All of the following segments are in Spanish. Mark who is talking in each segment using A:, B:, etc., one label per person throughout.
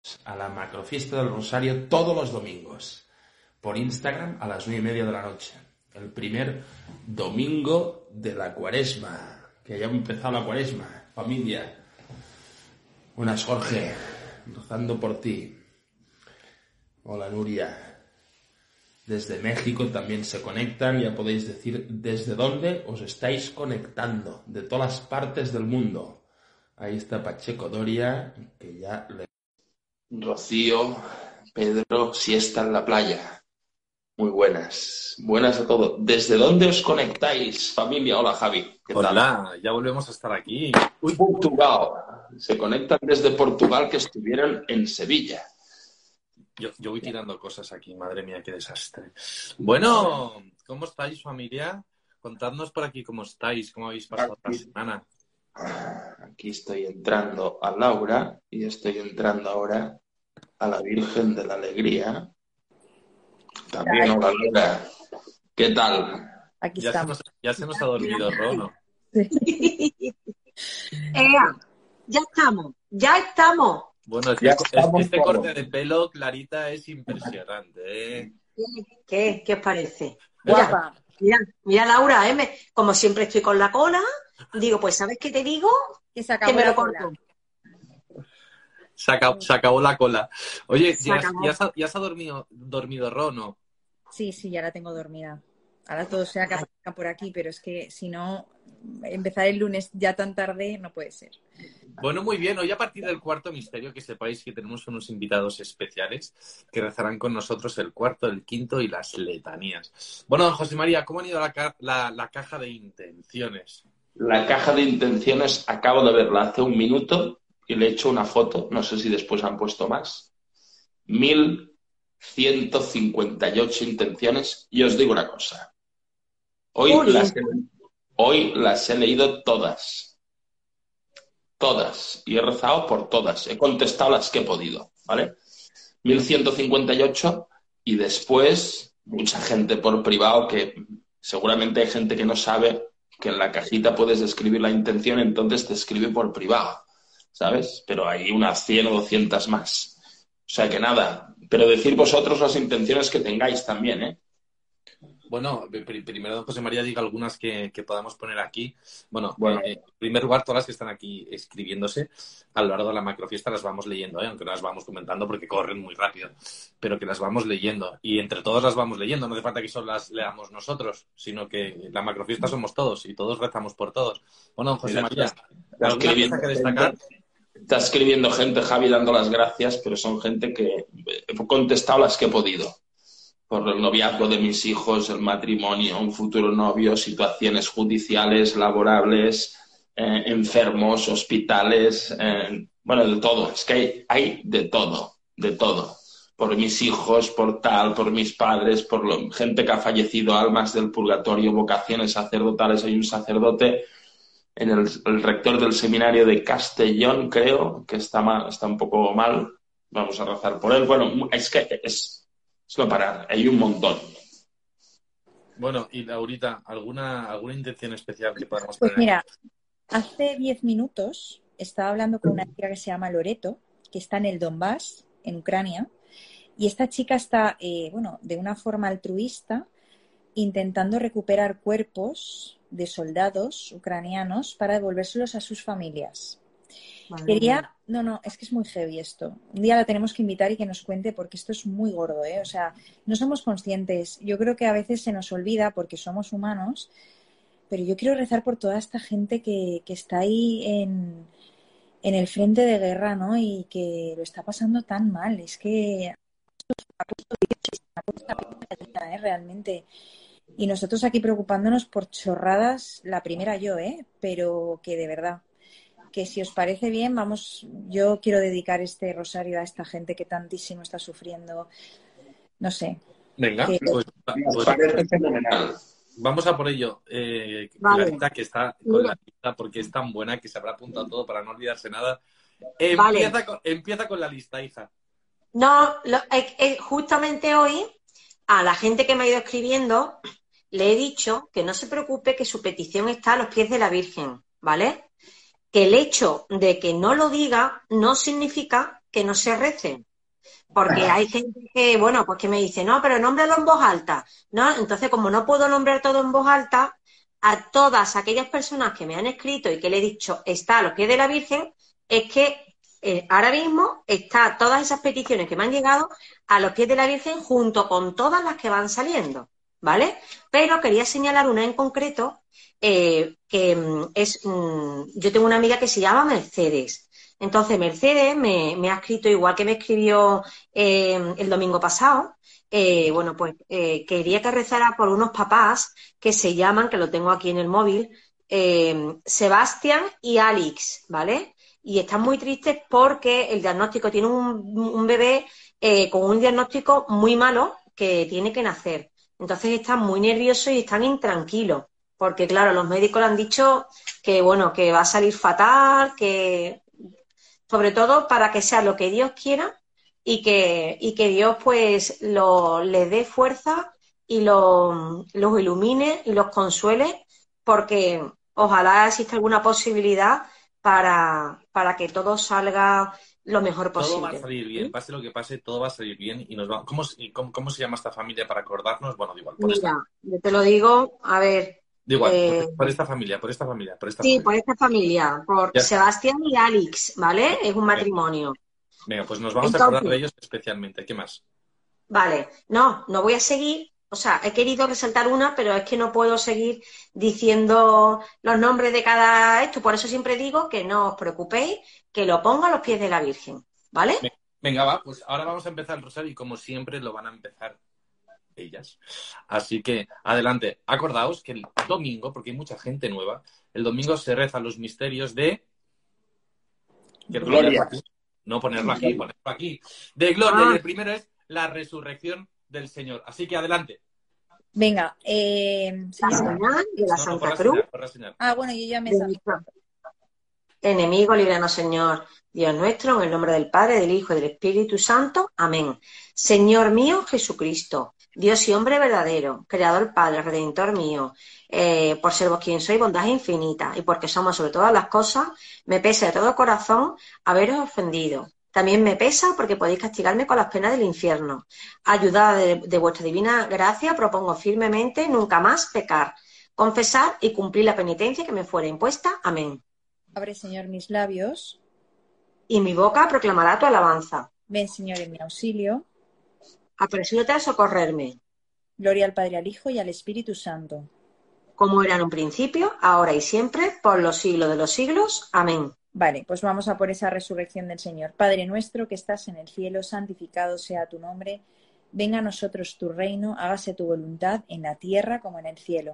A: a la macrofiesta del Rosario todos los domingos por Instagram a las 9:30 de la noche. El primer domingo de la Cuaresma, que ya ha empezado la Cuaresma, familia. Buenas, Jorge, rezando por ti. Hola, Nuria. Desde México también se conectan, ya podéis decir desde dónde os estáis conectando, de todas las partes del mundo. Ahí está Pacheco Doria, que ya le... Rocío, Pedro, siesta en la playa. Muy buenas. Buenas a todos. ¿Desde dónde os conectáis, familia? Hola, Javi. ¿Qué tal?
B: Hola, ya volvemos a estar aquí.
A: Portugal. Se conectan desde Portugal, que estuvieron en Sevilla.
B: Yo voy tirando cosas aquí, madre mía, qué desastre. Bueno, ¿cómo estáis, familia? Contadnos por aquí cómo estáis, cómo habéis pasado la semana.
A: Aquí estoy entrando a Laura y estoy entrando ahora a la Virgen de la Alegría. También, hola, Laura. ¿Qué tal?
C: Aquí estamos.
B: Ya se nos ha dormido Rono.
C: Ya estamos.
B: Bueno, este corte de pelo, Clarita, es impresionante, ¿eh?
C: ¿Qué os parece?
B: Guapa.
C: Mira, Laura, como siempre estoy con la cola, digo, pues ¿sabes qué te digo?
D: Que se acabó
C: Que me
D: la
C: lo
D: cola.
C: corto.
B: Se acabó la cola. Oye,
C: Se
B: ¿ya
C: acabó.
B: se ha dormido Rono?
D: Sí, ya la tengo dormida. Ahora todo se acaba por aquí, pero es que si no, empezar el lunes ya tan tarde no puede ser.
B: Bueno, muy bien. Hoy a partir del cuarto misterio, que sepáis que tenemos unos invitados especiales que rezarán con nosotros el cuarto, el quinto y las letanías. Bueno, don José María, ¿cómo han ido la caja de intenciones?
A: La caja de intenciones acabo de verla hace un minuto y le he hecho una foto, no sé si después han puesto más. 1158 intenciones y os digo una cosa. Hoy las he leído todas. Todas. Y he rezado por todas. He contestado las que he podido, ¿vale? 1158 y después mucha gente por privado que seguramente hay gente que no sabe que en la cajita puedes escribir la intención, entonces te escribe por privado, ¿sabes? Pero hay unas 100 o 200 más. O sea que nada, pero decir vosotros las intenciones que tengáis también, ¿eh?
B: Bueno, primero don José María diga algunas que podamos poner aquí. Bueno, en primer lugar, todas las que están aquí escribiéndose a lo largo de la macrofiesta las vamos leyendo, aunque no las vamos comentando porque corren muy rápido, pero que las vamos leyendo. Y entre todos las vamos leyendo, no hace falta que solo las leamos nosotros, sino que la macrofiesta somos todos y todos rezamos por todos. Bueno, don José María, ¿alguna cosa que destacar?
A: Está escribiendo gente, Javi, dando las gracias, pero son gente que he contestado las que he podido. Por el noviazgo de mis hijos, el matrimonio, un futuro novio, situaciones judiciales, laborables, enfermos, hospitales, bueno, de todo. Es que hay de todo, de todo. Por mis hijos, por tal, por mis padres, por gente que ha fallecido, almas del purgatorio, vocaciones sacerdotales. Hay un sacerdote en el rector del seminario de Castellón, creo, que está mal, está un poco mal. Vamos a rezar por él. Bueno, es que es no parar, hay un montón.
B: Bueno, y Laurita, ¿alguna intención especial que podamos
D: Pues
B: poner?
D: mira, hace 10 minutos estaba hablando con una chica que se llama Loreto, que está en el Donbass, en Ucrania, y esta chica está, de una forma altruista, intentando recuperar cuerpos de soldados ucranianos para devolvérselos a sus familias. Es que es muy heavy esto. Un día la tenemos que invitar y que nos cuente porque esto es muy gordo, ¿eh? O sea, no somos conscientes. Yo creo que a veces se nos olvida porque somos humanos, pero yo quiero rezar por toda esta gente que está ahí en el frente de guerra, ¿no? Y que lo está pasando tan mal. Es que realmente. Y nosotros aquí preocupándonos por chorradas, la primera yo, pero que de verdad, que si os parece bien, yo quiero dedicar este rosario a esta gente que tantísimo está sufriendo, no sé.
B: Venga, pues
A: parece fenomenal.
B: Vamos a por ello. Clarita, que está con la lista porque es tan buena que se habrá apuntado todo para no olvidarse nada. Empieza con la lista, hija.
C: No, justamente hoy a la gente que me ha ido escribiendo le he dicho que no se preocupe, que su petición está a los pies de la Virgen, ¿vale? Que el hecho de que no lo diga no significa que no se recen. Porque hay gente que, bueno, pues que me dice, no, pero nómbralo en voz alta, ¿no? Entonces, como no puedo nombrar todo en voz alta, a todas aquellas personas que me han escrito y que le he dicho, está a los pies de la Virgen, es que ahora mismo está todas esas peticiones que me han llegado a los pies de la Virgen junto con todas las que van saliendo, ¿vale? Pero quería señalar una en concreto, yo tengo una amiga que se llama Mercedes. Entonces, Mercedes me ha escrito, igual que me escribió el domingo pasado, bueno, pues quería que rezara por unos papás que se llaman, que lo tengo aquí en el móvil, Sebastián y Alex, ¿vale? Y están muy tristes porque el diagnóstico, tiene un bebé con un diagnóstico muy malo que tiene que nacer. Entonces están muy nerviosos y están intranquilos, porque claro, los médicos le han dicho que, bueno, que va a salir fatal, que sobre todo para que sea lo que Dios quiera y que Dios pues les dé fuerza y los ilumine y los consuele, porque ojalá exista alguna posibilidad para que todo salga lo mejor posible.
B: Todo va a salir bien, pase lo que pase, todo va a salir bien y nos va. ¿Cómo se llama esta familia para acordarnos? Bueno, da igual,
C: Mira, yo te lo digo, a ver.
B: Da igual, por esta familia.
C: Sí, por esta familia, por
B: Ya.
C: Sebastián y Alex, ¿vale? Es un matrimonio.
B: Venga, pues nos vamos a acordar de ellos especialmente. ¿Qué más?
C: Vale, no voy a seguir, o sea, he querido resaltar una, pero es que no puedo seguir diciendo los nombres de cada esto, por eso siempre digo que no os preocupéis, que lo pongo a los pies de la Virgen, ¿vale?
B: Venga, va, pues ahora vamos a empezar el rosario y como siempre lo van a empezar ellas. Así que, adelante. Acordaos que el domingo, porque hay mucha gente nueva, el domingo se rezan los misterios de...
A: Gloria.
B: No ponerlo aquí, ponerlo aquí. De gloria. Y el primero es la resurrección del Señor. Así que adelante.
D: Venga,
C: La señal de la Santa Cruz.
D: Bueno, yo ya me
C: Enemigo, líbranos, Señor, Dios nuestro, en el nombre del Padre, del Hijo y del Espíritu Santo. Amén. Señor mío, Jesucristo, Dios y hombre verdadero, Creador Padre, Redentor mío, por ser vos quien sois, bondad infinita, y porque somos sobre todas las cosas, me pesa de todo corazón haberos ofendido. También me pesa porque podéis castigarme con las penas del infierno. Ayudada de vuestra divina gracia, propongo firmemente nunca más pecar, confesar y cumplir la penitencia que me fuera impuesta. Amén.
D: Abre, Señor, mis labios.
C: Y mi boca proclamará tu alabanza.
D: Ven, Señor, en mi auxilio.
C: Apresúrate a socorrerme.
D: Gloria al Padre, al Hijo y al Espíritu Santo.
C: Como era en un principio, ahora y siempre, por los siglos de los siglos. Amén.
D: Vale, pues vamos a por esa resurrección del Señor. Padre nuestro que estás en el cielo, santificado sea tu nombre. Venga a nosotros tu reino, hágase tu voluntad en la tierra como en el cielo.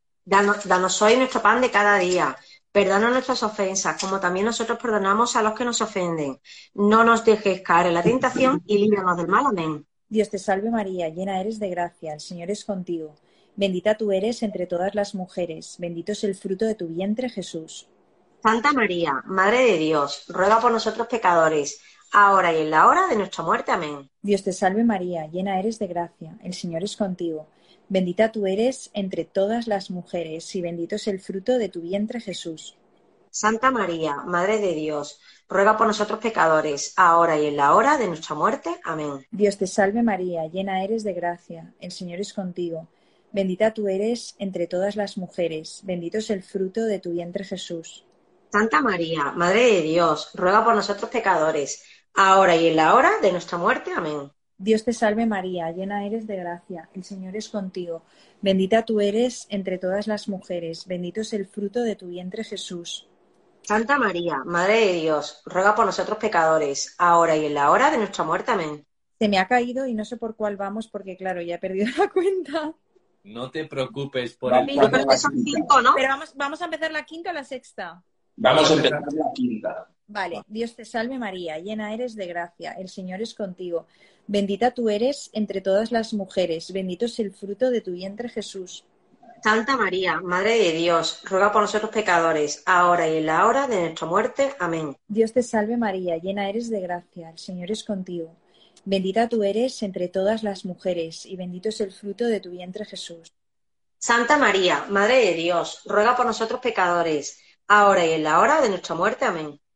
C: Danos hoy nuestro pan de cada día. Perdona nuestras ofensas, como también nosotros perdonamos a los que nos ofenden. No nos dejes caer en la tentación y líbranos del mal. Amén.
D: Dios te salve María, llena eres de gracia, el Señor es contigo. Bendita tú eres entre todas las mujeres, bendito es el fruto de tu vientre, Jesús.
C: Santa María, Madre de Dios, ruega por nosotros pecadores, ahora y en la hora de nuestra muerte. Amén.
D: Dios te salve María, llena eres de gracia, el Señor es contigo. Bendita tú eres entre todas las mujeres, y bendito es el fruto de tu vientre, Jesús.
C: Santa María, Madre de Dios, ruega por nosotros pecadores, ahora y en la hora de nuestra muerte. Amén.
D: Dios te salve María, llena eres de gracia, el Señor es contigo. Bendita tú eres entre todas las mujeres, bendito es el fruto de tu vientre, Jesús.
C: Santa María, Madre de Dios, ruega por nosotros pecadores, ahora y en la hora de nuestra muerte. Amén.
D: Dios te salve María, llena eres de gracia, el Señor es contigo. Bendita tú eres entre todas las mujeres, bendito es el fruto de tu vientre, Jesús.
C: Santa María, Madre de Dios, ruega por nosotros pecadores, ahora y en la hora de nuestra muerte. Amén.
D: Se me ha caído y no sé por cuál vamos, porque claro, ya he perdido la cuenta.
B: No te preocupes por el...
C: Yo creo que son 5, ¿no?
D: Pero vamos a empezar la quinta o la sexta.
A: Vamos a empezar la quinta.
D: Vale, Dios te salve María, llena eres de gracia, el Señor es contigo. Bendita tú eres entre todas las mujeres, bendito es el fruto de tu vientre, Jesús.
C: Santa María, Madre de Dios, ruega por nosotros pecadores, ahora y en la hora de nuestra muerte. Amén.
D: Dios te salve María, llena eres de gracia, el Señor es contigo. Bendita tú eres entre todas las mujeres, y bendito es el fruto de tu vientre, Jesús.
C: Santa María, Madre de Dios, ruega por nosotros pecadores, ahora y en la hora de nuestra muerte. Amén.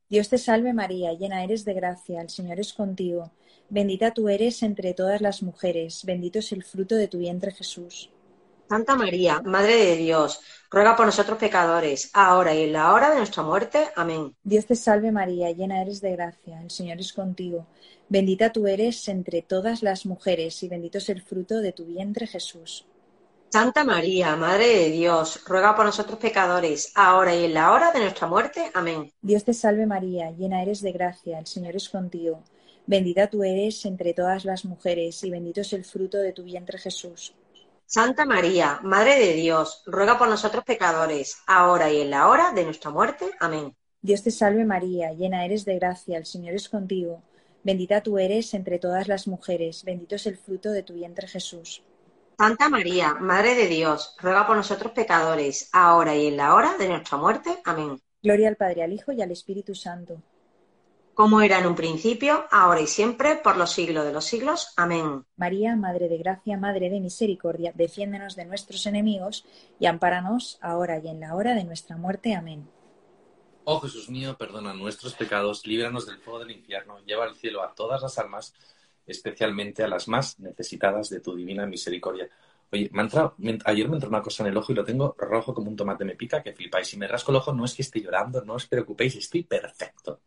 D: Dios te salve María, llena eres de gracia, el Señor es contigo. Bendita tú eres entre todas las mujeres, bendito es el fruto de tu vientre Jesús.
C: Santa María, Madre de Dios, ruega por nosotros pecadores, ahora y en la hora de nuestra muerte. Amén.
D: Dios te salve María, llena eres de gracia, el Señor es contigo. Bendita tú eres entre todas las mujeres y bendito es el fruto de tu vientre Jesús.
C: Santa María, Madre de Dios, ruega por nosotros pecadores, ahora y en la hora de nuestra muerte. Amén.
D: Dios te salve María, llena eres de gracia, el Señor es contigo. Bendita tú eres entre todas las mujeres y bendito es el fruto de tu vientre Jesús.
C: Santa María, Madre de Dios, ruega por nosotros pecadores, ahora y en la hora de nuestra muerte. Amén.
D: Dios te salve María, llena eres de gracia, el Señor es contigo. Bendita tú eres entre todas las mujeres, bendito es el fruto de tu vientre Jesús.
C: Santa María, Madre de Dios, ruega por nosotros pecadores, ahora y en la hora de nuestra muerte. Amén.
D: Gloria al Padre, al Hijo y al Espíritu Santo.
C: Como era en un principio, ahora y siempre, por los siglos de los siglos. Amén.
D: María, Madre de Gracia, Madre de Misericordia, defiéndenos de nuestros enemigos y ampáranos ahora y en la hora de nuestra muerte. Amén.
B: Oh Jesús mío, perdona nuestros pecados, líbranos del fuego del infierno, lleva al cielo a todas las almas, especialmente a las más necesitadas de tu divina misericordia. Oye, ayer me entró una cosa en el ojo y lo tengo rojo como un tomate, me pica que flipáis. Si me rasco el ojo no es que esté llorando, no os preocupéis, estoy perfecto.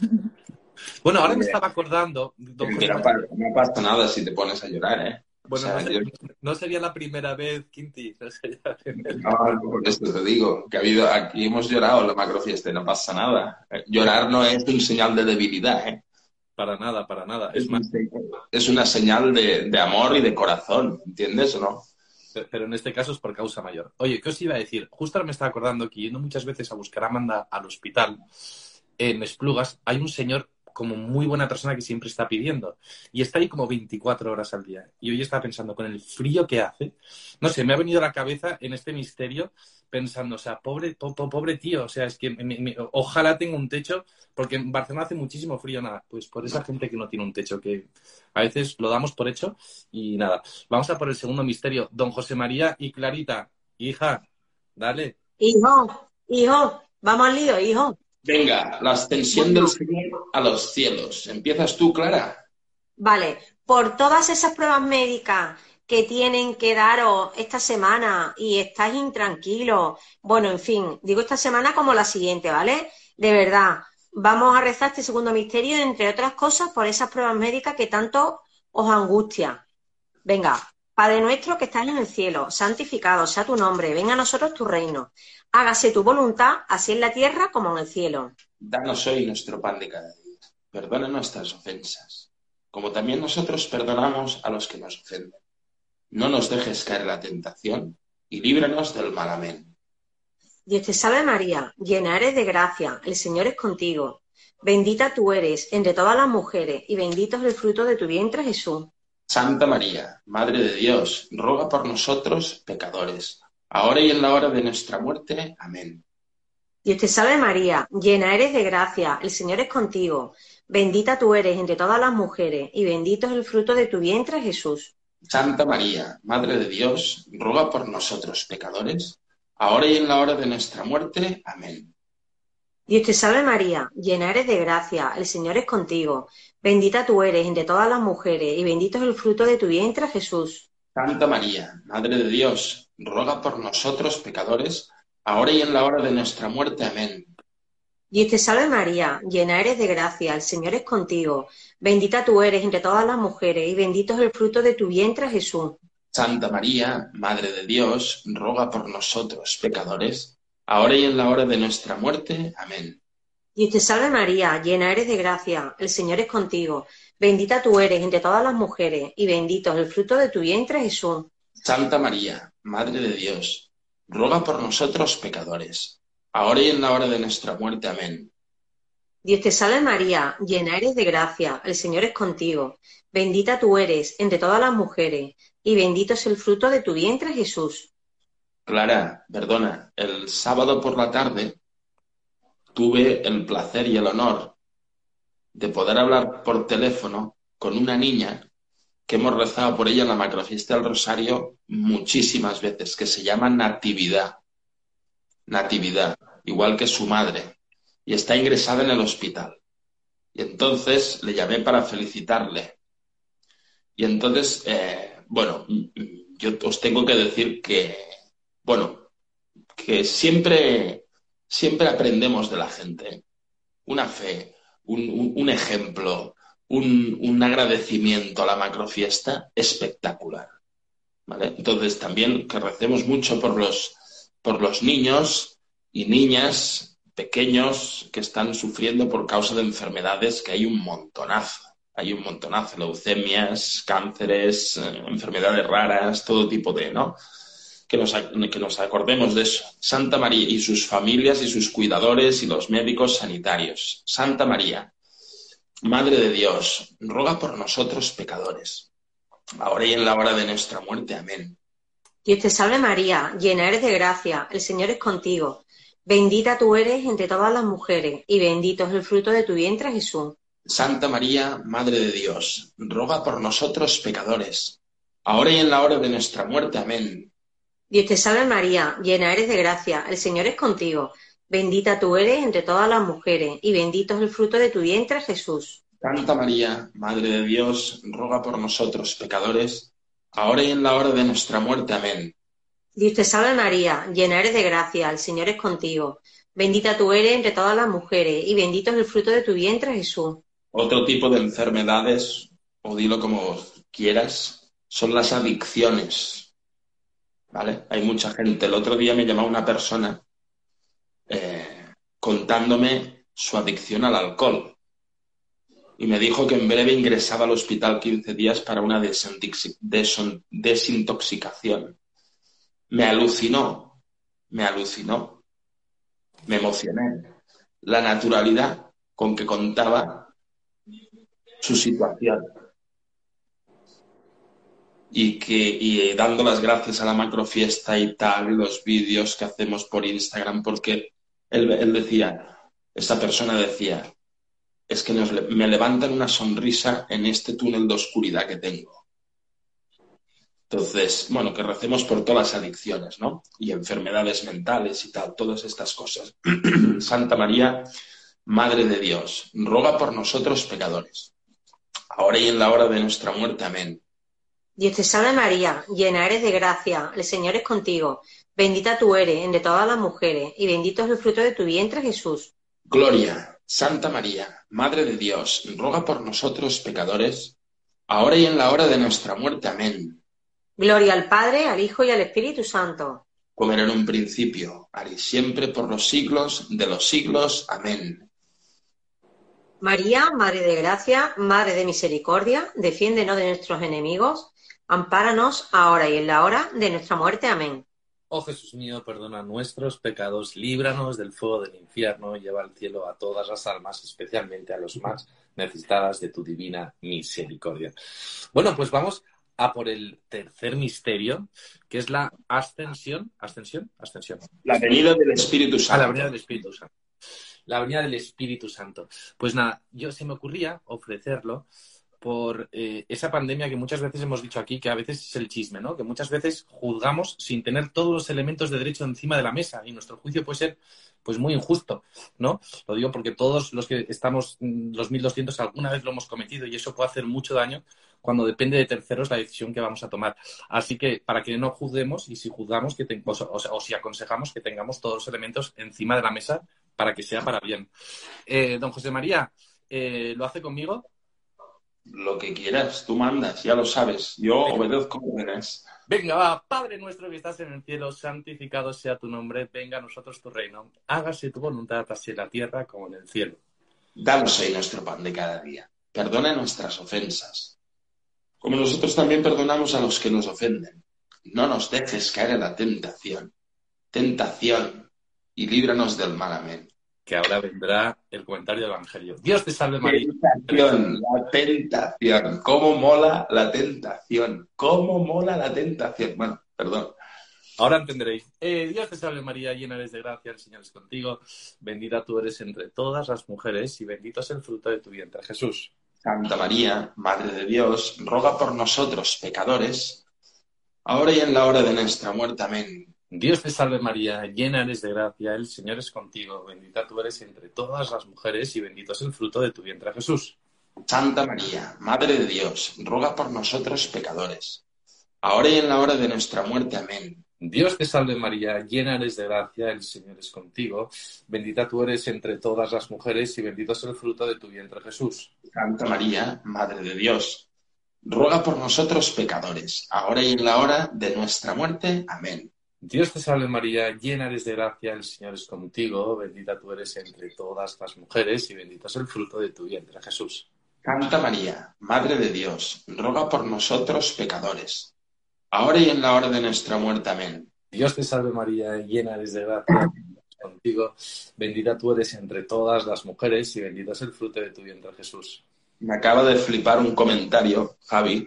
B: Bueno, ahora me estaba acordando...
E: No pasa nada si te pones a llorar, ¿eh?
B: Bueno,
E: O sea,
B: no sería la primera vez, Quinti. No sería la primera vez.
E: No, por eso te digo, que aquí hemos llorado en la macrofiesta y no pasa nada. Llorar no es un señal de debilidad, ¿eh?
B: Para nada, para nada. Es más,
E: Es una señal de amor y de corazón, ¿entiendes o no?
B: pero en este caso es por causa mayor. Oye, ¿qué os iba a decir? Justo ahora me estaba acordando que yendo muchas veces a buscar a Amanda al hospital, en Esplugas, hay un señor como muy buena persona que siempre está pidiendo. Y está ahí como 24 horas al día. Y hoy estaba pensando, con el frío que hace, no sé, me ha venido a la cabeza en este misterio pensando, o sea, pobre tío, o sea, es que ojalá tenga un techo, porque en Barcelona hace muchísimo frío, nada, pues por esa gente que no tiene un techo, que a veces lo damos por hecho y nada. Vamos a por el segundo misterio. Don José María y Clarita, hija, dale.
C: Hijo, vamos al lío, hijo.
E: Venga, la ascensión del Señor a los cielos. ¿Empiezas tú, Clara?
C: Vale, por todas esas pruebas médicas que tienen que daros esta semana y estáis intranquilos, bueno, en fin, digo esta semana como la siguiente, ¿vale? De verdad, vamos a rezar este segundo misterio, entre otras cosas, por esas pruebas médicas que tanto os angustia. Venga, Padre nuestro que estás en el cielo, santificado sea tu nombre, venga a nosotros tu reino. Hágase tu voluntad, así en la tierra como en el cielo.
E: Danos hoy nuestro pan de cada día. Perdona nuestras ofensas, como también nosotros perdonamos a los que nos ofenden. No nos dejes caer en la tentación y líbranos del mal. Amén.
C: Dios te salve María, llena eres de gracia, el Señor es contigo. Bendita tú eres entre todas las mujeres y bendito es el fruto de tu vientre Jesús.
E: Santa María, Madre de Dios, ruega por nosotros pecadores, ahora y en la hora de nuestra muerte. Amén.
C: Dios te salve María, llena eres de gracia, el Señor es contigo. Bendita tú eres entre todas las mujeres y bendito es el fruto de tu vientre Jesús.
E: Santa María, Madre de Dios, ruega por nosotros pecadores, ahora y en la hora de nuestra muerte. Amén.
C: Dios te salve María, llena eres de gracia, el Señor es contigo. Bendita tú eres entre todas las mujeres y bendito es el fruto de tu vientre Jesús.
E: Santa María, Madre de Dios, ruega por nosotros pecadores, ahora y en la hora de nuestra muerte. Amén.
C: Dios te salve María, llena eres de gracia, el Señor es contigo. Bendita tú eres entre todas las mujeres y bendito es el fruto de tu vientre Jesús.
E: Santa María, Madre de Dios, ruega por nosotros pecadores, ahora y en la hora de nuestra muerte. Amén.
C: Dios te salve María, llena eres de gracia, el Señor es contigo. Bendita tú eres entre todas las mujeres y bendito es el fruto de tu vientre Jesús.
E: Santa María, Madre de Dios, ruega por nosotros pecadores, ahora y en la hora de nuestra muerte. Amén.
C: Dios te salve María, llena eres de gracia, el Señor es contigo. Bendita tú eres entre todas las mujeres y bendito es el fruto de tu vientre Jesús.
E: Clara, perdona, el sábado por la tarde tuve el placer y el honor de poder hablar por teléfono con una niña que hemos rezado por ella en la macrofiesta del Rosario muchísimas veces, que se llama Natividad. Natividad, igual que su madre. y está ingresada en el hospital. Y entonces le llamé para felicitarle. Y entonces, bueno, yo os tengo que decir que, bueno, que siempre aprendemos de la gente. Una fe, un ejemplo, un agradecimiento a la macrofiesta espectacular, ¿vale? Entonces también que recemos mucho por los niños y niñas pequeños que están sufriendo por causa de enfermedades, que hay un montonazo. Hay un montonazo, leucemias, cánceres, enfermedades raras, todo tipo de, ¿no? Que nos acordemos de eso. Santa María y sus familias y sus cuidadores y los médicos sanitarios. Santa María, Madre de Dios, ruega por nosotros pecadores, ahora y en la hora de nuestra muerte. Amén.
C: Dios te salve María, llena eres de gracia, el Señor es contigo. Bendita tú eres entre todas las mujeres, y bendito es el fruto de tu vientre, Jesús.
E: Santa María, Madre de Dios, ruega por nosotros pecadores, ahora y en la hora de nuestra muerte. Amén.
C: Dios te salve María, llena eres de gracia, el Señor es contigo. Bendita tú eres entre todas las mujeres, y bendito es el fruto de tu vientre, Jesús.
E: Santa María, Madre de Dios, ruega por nosotros pecadores, ahora y en la hora de nuestra muerte. Amén.
C: Dios te salve María, llena eres de gracia, el Señor es contigo. Bendita tú eres entre todas las mujeres, y bendito es el fruto de tu vientre, Jesús.
E: Otro tipo de enfermedades, o dilo como quieras, son las adicciones, ¿vale? Hay mucha gente. El otro día me llamó una persona contándome su adicción al alcohol y me dijo que en breve ingresaba al hospital 15 días para una desintoxicación. Me alucinó, me emocioné. La naturalidad con que contaba su situación y dando las gracias a la macrofiesta y tal, y los vídeos que hacemos por Instagram, porque él decía, esta persona decía, es que me levantan una sonrisa en este túnel de oscuridad que tengo. Entonces, bueno, que recemos por todas las adicciones, ¿no? Y enfermedades mentales y tal, todas estas cosas. Santa María, Madre de Dios, ruega por nosotros pecadores, ahora y en la hora de nuestra muerte. Amén.
C: Dios te salve María, llena eres de gracia, el Señor es contigo. Bendita tú eres entre todas las mujeres, y bendito es el fruto de tu vientre, Jesús.
E: Gloria, Santa María, Madre de Dios, ruega por nosotros pecadores, ahora y en la hora de nuestra muerte. Amén.
C: Gloria al Padre, al Hijo y al Espíritu Santo.
E: Como era en un principio, ahora y siempre, por los siglos de los siglos. Amén.
C: María, Madre de Gracia, Madre de Misericordia, defiéndenos de nuestros enemigos, ampáranos ahora y en la hora de nuestra muerte. Amén.
B: Oh Jesús mío, perdona nuestros pecados, líbranos del fuego del infierno, lleva al cielo a todas las almas, especialmente a los más necesitadas de tu divina misericordia. Bueno, pues vamos a por el tercer misterio, que es la ascensión. ¿Ascensión?
E: La venida del Espíritu Santo.
B: La venida del Espíritu Santo. La venida del Espíritu Santo. Pues nada, se me ocurría ofrecerlo por esa pandemia que muchas veces hemos dicho aquí, que a veces es el chisme, ¿no? Que muchas veces juzgamos sin tener todos los elementos de derecho encima de la mesa y nuestro juicio puede ser pues muy injusto, ¿no? Lo digo porque todos los que estamos, los 1200, alguna vez lo hemos cometido y eso puede hacer mucho daño cuando depende de terceros la decisión que vamos a tomar. Así que para que no juzguemos y si juzgamos o si aconsejamos que tengamos todos los elementos encima de la mesa para que sea para bien. Don José María, ¿lo hace conmigo?
E: Lo que quieras, tú mandas, ya lo sabes. Yo obedezco órdenes.
B: Venga, va, Padre nuestro que estás en el cielo, santificado sea tu nombre, venga a nosotros tu reino. Hágase tu voluntad, así en la tierra como en el cielo.
E: Danos hoy nuestro pan de cada día. Perdona nuestras ofensas, como nosotros también perdonamos a los que nos ofenden. No nos dejes caer en la tentación. Tentación, y líbranos del mal. Amén.
B: Que ahora vendrá el comentario del Evangelio. Dios te salve María.
E: La tentación. ¿Cómo mola la tentación? ¿Cómo mola la tentación? Bueno, perdón.
B: Ahora entenderéis. Dios te salve María, llena eres de gracia, el Señor es contigo. Bendita tú eres entre todas las mujeres y bendito es el fruto de tu vientre, Jesús.
E: Santa María, Madre de Dios, ruega por nosotros pecadores, ahora y en la hora de nuestra muerte. Amén.
B: Dios te salve María, llena eres de gracia, el Señor es contigo, bendita tú eres entre todas las mujeres y bendito es el fruto de tu vientre Jesús.
E: Santa María, Madre de Dios, ruega por nosotros pecadores, ahora y en la hora de nuestra muerte. Amén.
B: Dios te salve María, llena eres de gracia, el Señor es contigo, bendita tú eres entre todas las mujeres y bendito es el fruto de tu vientre Jesús.
E: Santa María, Madre de Dios, ruega por nosotros pecadores, ahora y en la hora de nuestra muerte. Amén.
B: Dios te salve María, llena eres de gracia, el Señor es contigo, bendita tú eres entre todas las mujeres y bendito es el fruto de tu vientre Jesús.
E: Santa María, Madre de Dios, ruega por nosotros pecadores, ahora y en la hora de nuestra muerte. Amén.
B: Dios te salve María, llena eres de gracia, el Señor es contigo, bendita tú eres entre todas las mujeres y bendito es el fruto de tu vientre Jesús.
E: Me acaba de flipar un comentario, Javi,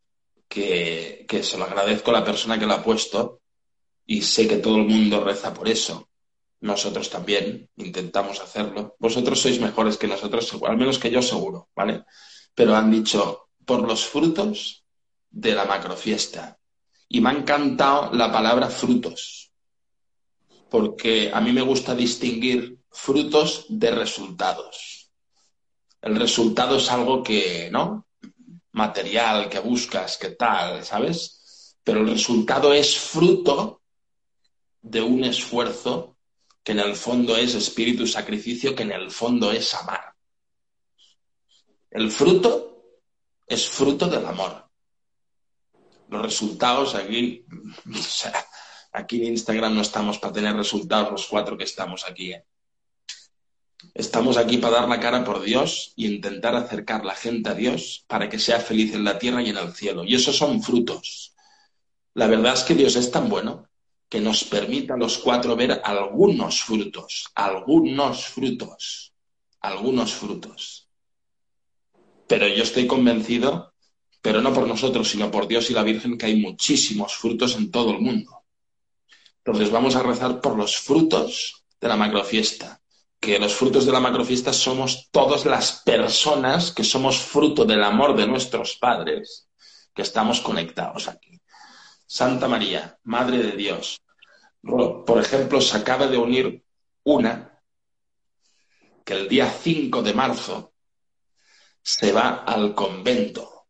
E: que se lo agradezco a la persona que lo ha puesto y sé que todo el mundo reza por eso. Nosotros también intentamos hacerlo. Vosotros sois mejores que nosotros, al menos que yo seguro, ¿vale? Pero han dicho, por los frutos de la macrofiesta. Y me ha encantado la palabra frutos, porque a mí me gusta distinguir frutos de resultados. El resultado es algo que, ¿no? Material, que buscas, que tal, ¿sabes? Pero el resultado es fruto de un esfuerzo que en el fondo es espíritu sacrificio, que en el fondo es amar. El fruto es fruto del amor. Los resultados aquí, o sea, aquí en Instagram no estamos para tener resultados los 4 que estamos aquí, ¿eh? Estamos aquí para dar la cara por Dios e intentar acercar la gente a Dios para que sea feliz en la tierra y en el cielo. Y esos son frutos. La verdad es que Dios es tan bueno que nos permita a los 4 ver algunos frutos. Pero yo estoy convencido, pero no por nosotros, sino por Dios y la Virgen, que hay muchísimos frutos en todo el mundo. Entonces vamos a rezar por los frutos de la macrofiesta. Que los frutos de la macrofiesta somos todas las personas que somos fruto del amor de nuestros padres, que estamos conectados aquí. Santa María, Madre de Dios. Por ejemplo, se acaba de unir una que el día 5 de marzo se va al convento.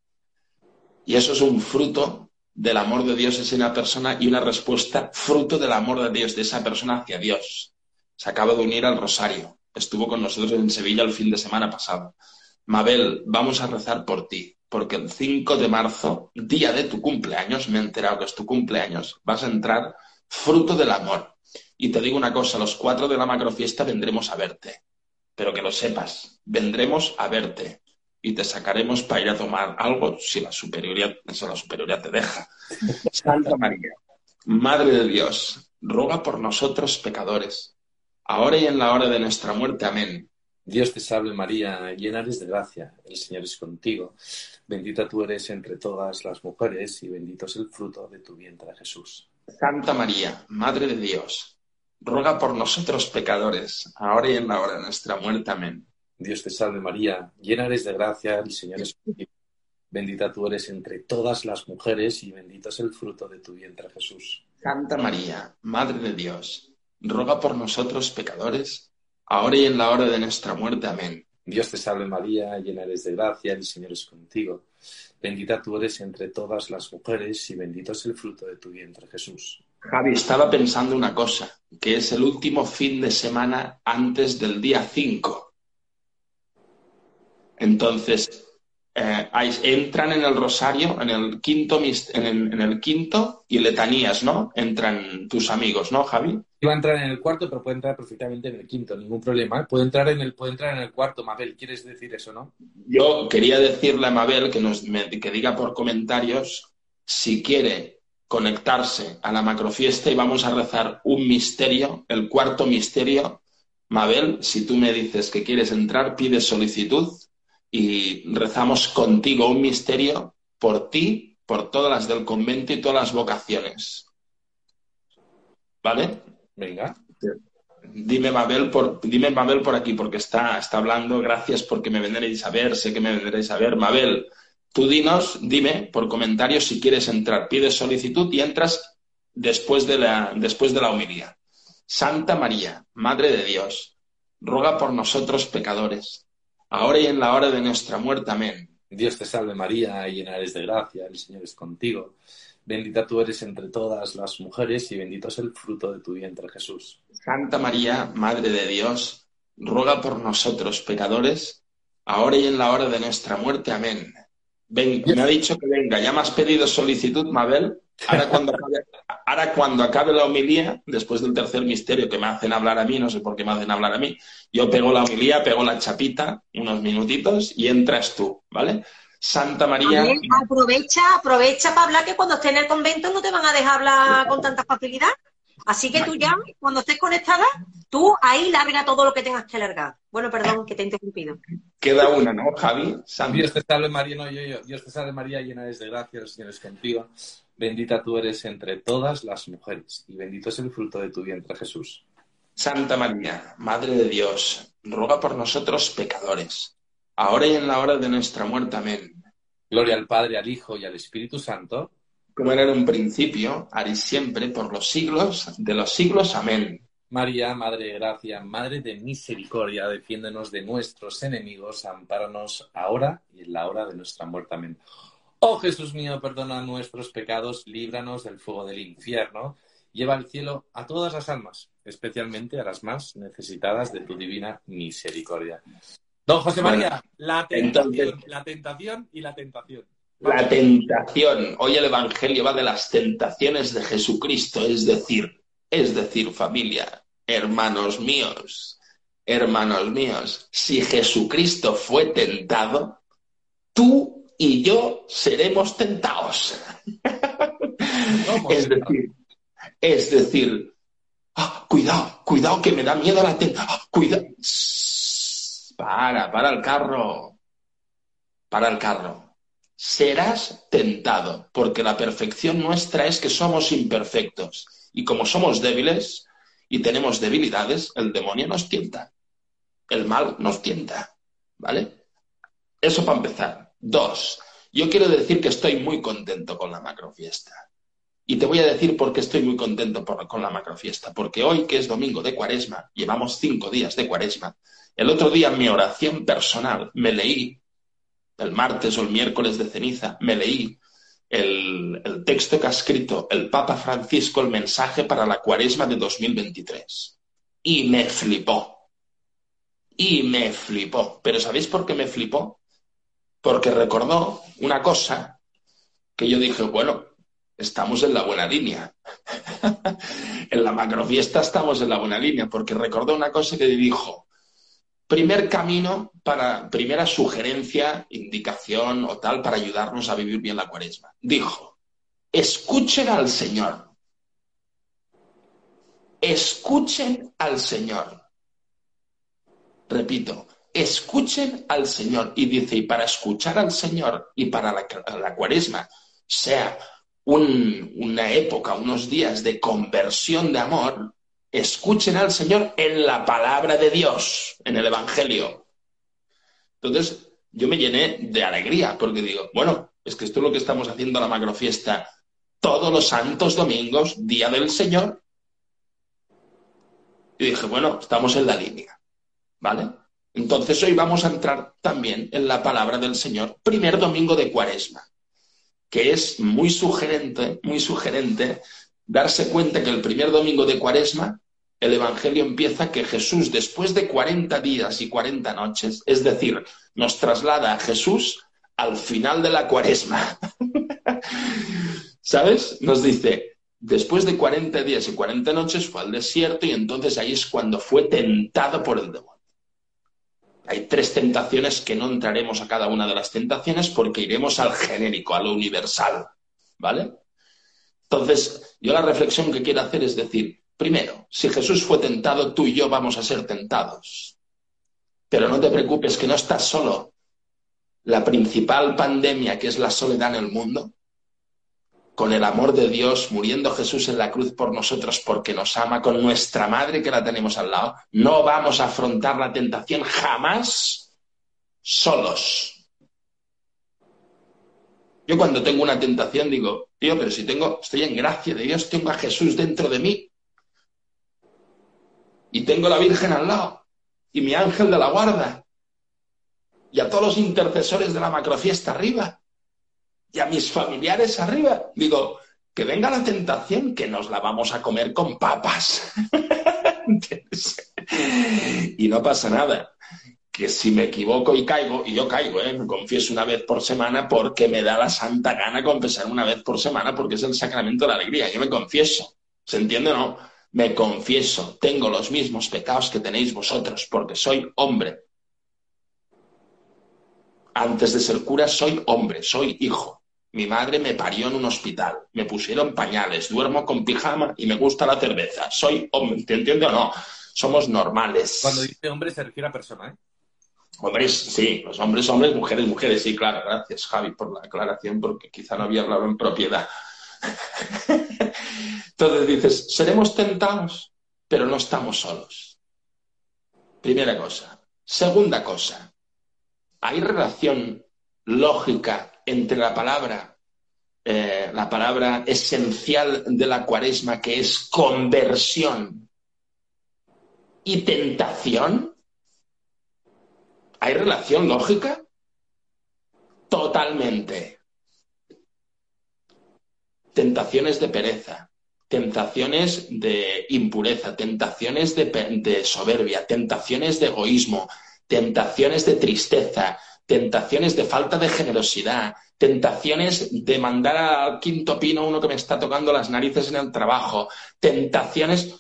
E: Y eso es un fruto del amor de Dios hacia una persona y una respuesta fruto del amor de Dios, de esa persona hacia Dios. Se acaba de unir al Rosario. Estuvo con nosotros en Sevilla el fin de semana pasado. Mabel, vamos a rezar por ti, porque el 5 de marzo, día de tu cumpleaños, me he enterado que es tu cumpleaños, vas a entrar fruto del amor. Y te digo una cosa, los 4 de la macrofiesta vendremos a verte, pero que lo sepas, vendremos a verte y te sacaremos para ir a tomar algo si la superioridad te deja. Santa María, Madre de Dios, ruega por nosotros pecadores, ahora y en la hora de nuestra muerte. Amén.
B: Dios te salve María, llena eres de gracia, el Señor es contigo, bendita tú eres entre todas las mujeres y bendito es el fruto de tu vientre Jesús.
E: Santa María, Madre de Dios, ruega por nosotros pecadores, ahora y en la hora de nuestra muerte. Amén.
B: Dios te salve María, llena eres de gracia, el Señor es contigo, bendita tú eres entre todas las mujeres y bendito es el fruto de tu vientre Jesús.
E: Santa María, Madre de Dios, ruega por nosotros pecadores, ahora y en la hora de nuestra muerte. Amén.
B: Dios te salve María, llena eres de gracia, el Señor es contigo. Bendita tú eres entre todas las mujeres y bendito es el fruto de tu vientre Jesús.
E: Javi, estaba pensando una cosa, que es el último fin de semana antes del día 5. Entonces, entran en el rosario, en el quinto y letanías, ¿no? Entran tus amigos, ¿no, Javi?
B: Iba a entrar en el cuarto, pero puede entrar perfectamente en el quinto, ningún problema. Puede entrar en el cuarto, Mabel, ¿quieres decir eso, no?
E: Yo quería decirle a Mabel que diga por comentarios si quiere conectarse a la macrofiesta y vamos a rezar un misterio, el cuarto misterio. Mabel, si tú me dices que quieres entrar, pides solicitud y rezamos contigo un misterio por ti, por todas las del convento y todas las vocaciones. ¿Vale?
B: Venga.
E: Dime Mabel por aquí, porque está hablando. Gracias porque me vendréis a ver, sé que me vendréis a ver. Mabel, tú dime por comentarios si quieres entrar. Pides solicitud y entras después de la homilía. Santa María, Madre de Dios, ruega por nosotros pecadores, ahora y en la hora de nuestra muerte. Amén.
B: Dios te salve María, llena eres de gracia, el Señor es contigo. Bendita tú eres entre todas las mujeres y bendito es el fruto de tu vientre, Jesús.
E: Santa María, Madre de Dios, ruega por nosotros pecadores, ahora y en la hora de nuestra muerte. Amén. Ven, me ha dicho que venga, ya me has pedido solicitud, Mabel. Ahora cuando acabe la homilía, después del tercer misterio que me hacen hablar a mí, no sé por qué me hacen hablar a mí, yo pego la homilía, pego la chapita, unos minutitos y entras tú, ¿vale? Santa María...
C: Aprovecha para hablar, que cuando estés en el convento no te van a dejar hablar con tanta facilidad. Así que tú ya, cuando estés conectada, tú ahí larga todo lo que tengas que largar. Bueno, perdón, que te he interrumpido.
E: Queda una, ¿no, Javi?
B: Dios te salve María, Dios te salve María, llena eres de gracia, el Señor es contigo. Bendita tú eres entre todas las mujeres y bendito es el fruto de tu vientre, Jesús.
E: Santa María, Madre de Dios, ruega por nosotros pecadores, ahora y en la hora de nuestra muerte. Amén.
B: Gloria al Padre, al Hijo y al Espíritu Santo.
E: Como era en un principio, ahora y siempre, por los siglos de los siglos. Amén.
B: María, Madre de Gracia, Madre de Misericordia, defiéndenos de nuestros enemigos, ampáranos ahora y en la hora de nuestra muerte. Amén. Oh Jesús mío, perdona nuestros pecados, líbranos del fuego del infierno, lleva al cielo a todas las almas, especialmente a las más necesitadas de tu divina misericordia. Don José María, la tentación y la tentación.
E: La tentación. Hoy el Evangelio va de las tentaciones de Jesucristo, es decir, familia, hermanos míos, si Jesucristo fue tentado, tú y yo seremos tentados. Es decir, cuidado, que me da miedo la tentación. Cuidado. Para el carro. Serás tentado, porque la perfección nuestra es que somos imperfectos. Y como somos débiles y tenemos debilidades, el demonio nos tienta. El mal nos tienta. ¿Vale? Eso para empezar. 2. Yo quiero decir que estoy muy contento con la macrofiesta. Y te voy a decir por qué estoy muy contento con la macrofiesta. Porque hoy, que es domingo de Cuaresma, llevamos 5 días de Cuaresma. El otro día, en mi oración personal, me leí, el martes o el miércoles de ceniza, me leí el texto que ha escrito el Papa Francisco, el mensaje para la Cuaresma de 2023. Y me flipó. Pero ¿sabéis por qué me flipó? Porque recordó una cosa que yo dije, bueno, estamos en la buena línea. En la macrofiesta estamos en la buena línea, porque recordó una cosa que dijo: primera sugerencia, indicación o tal para ayudarnos a vivir bien la Cuaresma. Dijo: escuchen al Señor. Escuchen al Señor. Repito, escuchen al Señor. Y dice, y para escuchar al Señor y para la Cuaresma sea una época, unos días de conversión de amor, escuchen al Señor en la palabra de Dios, en el Evangelio. Entonces, yo me llené de alegría, porque digo, bueno, es que esto es lo que estamos haciendo a la macrofiesta todos los santos domingos, Día del Señor. Y dije, bueno, estamos en la línea, ¿vale? Entonces hoy vamos a entrar también en la palabra del Señor, primer domingo de Cuaresma, que es muy sugerente darse cuenta que el primer domingo de Cuaresma el Evangelio empieza que Jesús, después de 40 días y 40 noches, es decir, nos traslada a Jesús al final de la Cuaresma. ¿Sabes? Nos dice, después de 40 días y 40 noches fue al desierto y entonces ahí es cuando fue tentado por el demonio. Hay 3 tentaciones que no entraremos a cada una de las tentaciones porque iremos al genérico, a lo universal, ¿vale? Entonces, yo la reflexión que quiero hacer es decir, primero, si Jesús fue tentado, tú y yo vamos a ser tentados. Pero no te preocupes, que no estás solo. La principal pandemia, que es la soledad en el mundo, con el amor de Dios, muriendo Jesús en la cruz por nosotros porque nos ama, con nuestra madre que la tenemos al lado, no vamos a afrontar la tentación jamás solos. Yo cuando tengo una tentación digo, tío, pero si estoy en gracia de Dios, tengo a Jesús dentro de mí y tengo a la Virgen al lado y mi ángel de la guarda y a todos los intercesores de la macrofiesta arriba y a mis familiares arriba. Digo, que venga la tentación, que nos la vamos a comer con papas. Y no pasa nada. Que si me equivoco y caigo, y yo caigo, me confieso una vez por semana porque me da la santa gana confesar una vez por semana porque es el sacramento de la alegría. Yo me confieso. ¿Se entiende o no? Me confieso. Tengo los mismos pecados que tenéis vosotros porque soy hombre. Antes de ser cura soy hombre, soy hijo. Mi madre me parió en un hospital, me pusieron pañales, duermo con pijama y me gusta la cerveza. Soy hombre, ¿te entiendes o no? Somos normales.
B: Cuando dice hombre se refiere a persona, ¿eh?
E: Hombres, sí, los hombres, hombres, mujeres, mujeres, sí, claro. Gracias, Javi, por la aclaración, porque quizá no había hablado en propiedad. Entonces dices, seremos tentados, pero no estamos solos. Primera cosa. Segunda cosa, hay relación lógica entre la palabra esencial de la Cuaresma, que es conversión, y tentación. ¿Hay relación lógica? Totalmente. Tentaciones de pereza, tentaciones de impureza, tentaciones de soberbia, tentaciones de egoísmo, tentaciones de tristeza, tentaciones de falta de generosidad, tentaciones de mandar al quinto pino uno que me está tocando las narices en el trabajo, tentaciones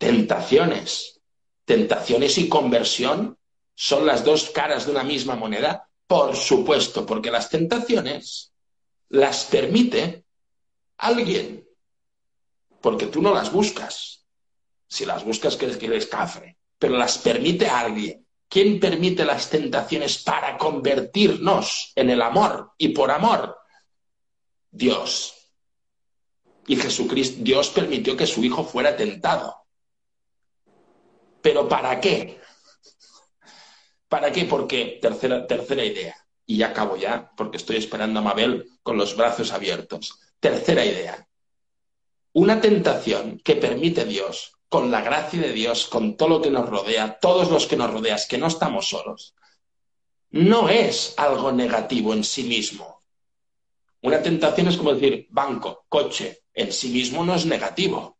E: y conversión son las dos caras de una misma moneda. Por supuesto, porque las tentaciones las permite alguien, porque tú no las buscas. Si las buscas, que eres cafre, pero las permite alguien. ¿Quién permite las tentaciones para convertirnos en el amor y por amor? Dios. Y Jesucristo, Dios permitió que su Hijo fuera tentado. ¿Pero para qué? ¿Para qué? Porque, tercera idea, y ya acabo ya, porque estoy esperando a Mabel con los brazos abiertos. Tercera idea. Una tentación que permite Dios, con la gracia de Dios, con todo lo que nos rodea, todos los que nos rodean, que no estamos solos, no es algo negativo en sí mismo. Una tentación es como decir, banco, coche, en sí mismo no es negativo.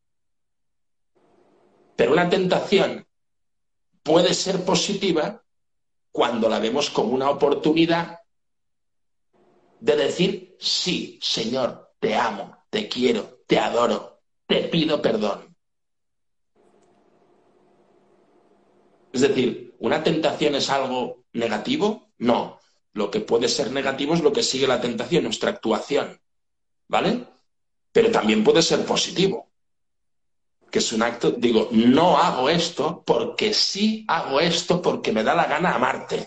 E: Pero una tentación puede ser positiva cuando la vemos como una oportunidad de decir, sí, Señor, te amo, te quiero, te adoro, te pido perdón. Es decir, ¿una tentación es algo negativo? No. Lo que puede ser negativo es lo que sigue la tentación, nuestra actuación, ¿vale? Pero también puede ser positivo, que es un acto, digo, no hago esto porque sí hago esto porque me da la gana amarte.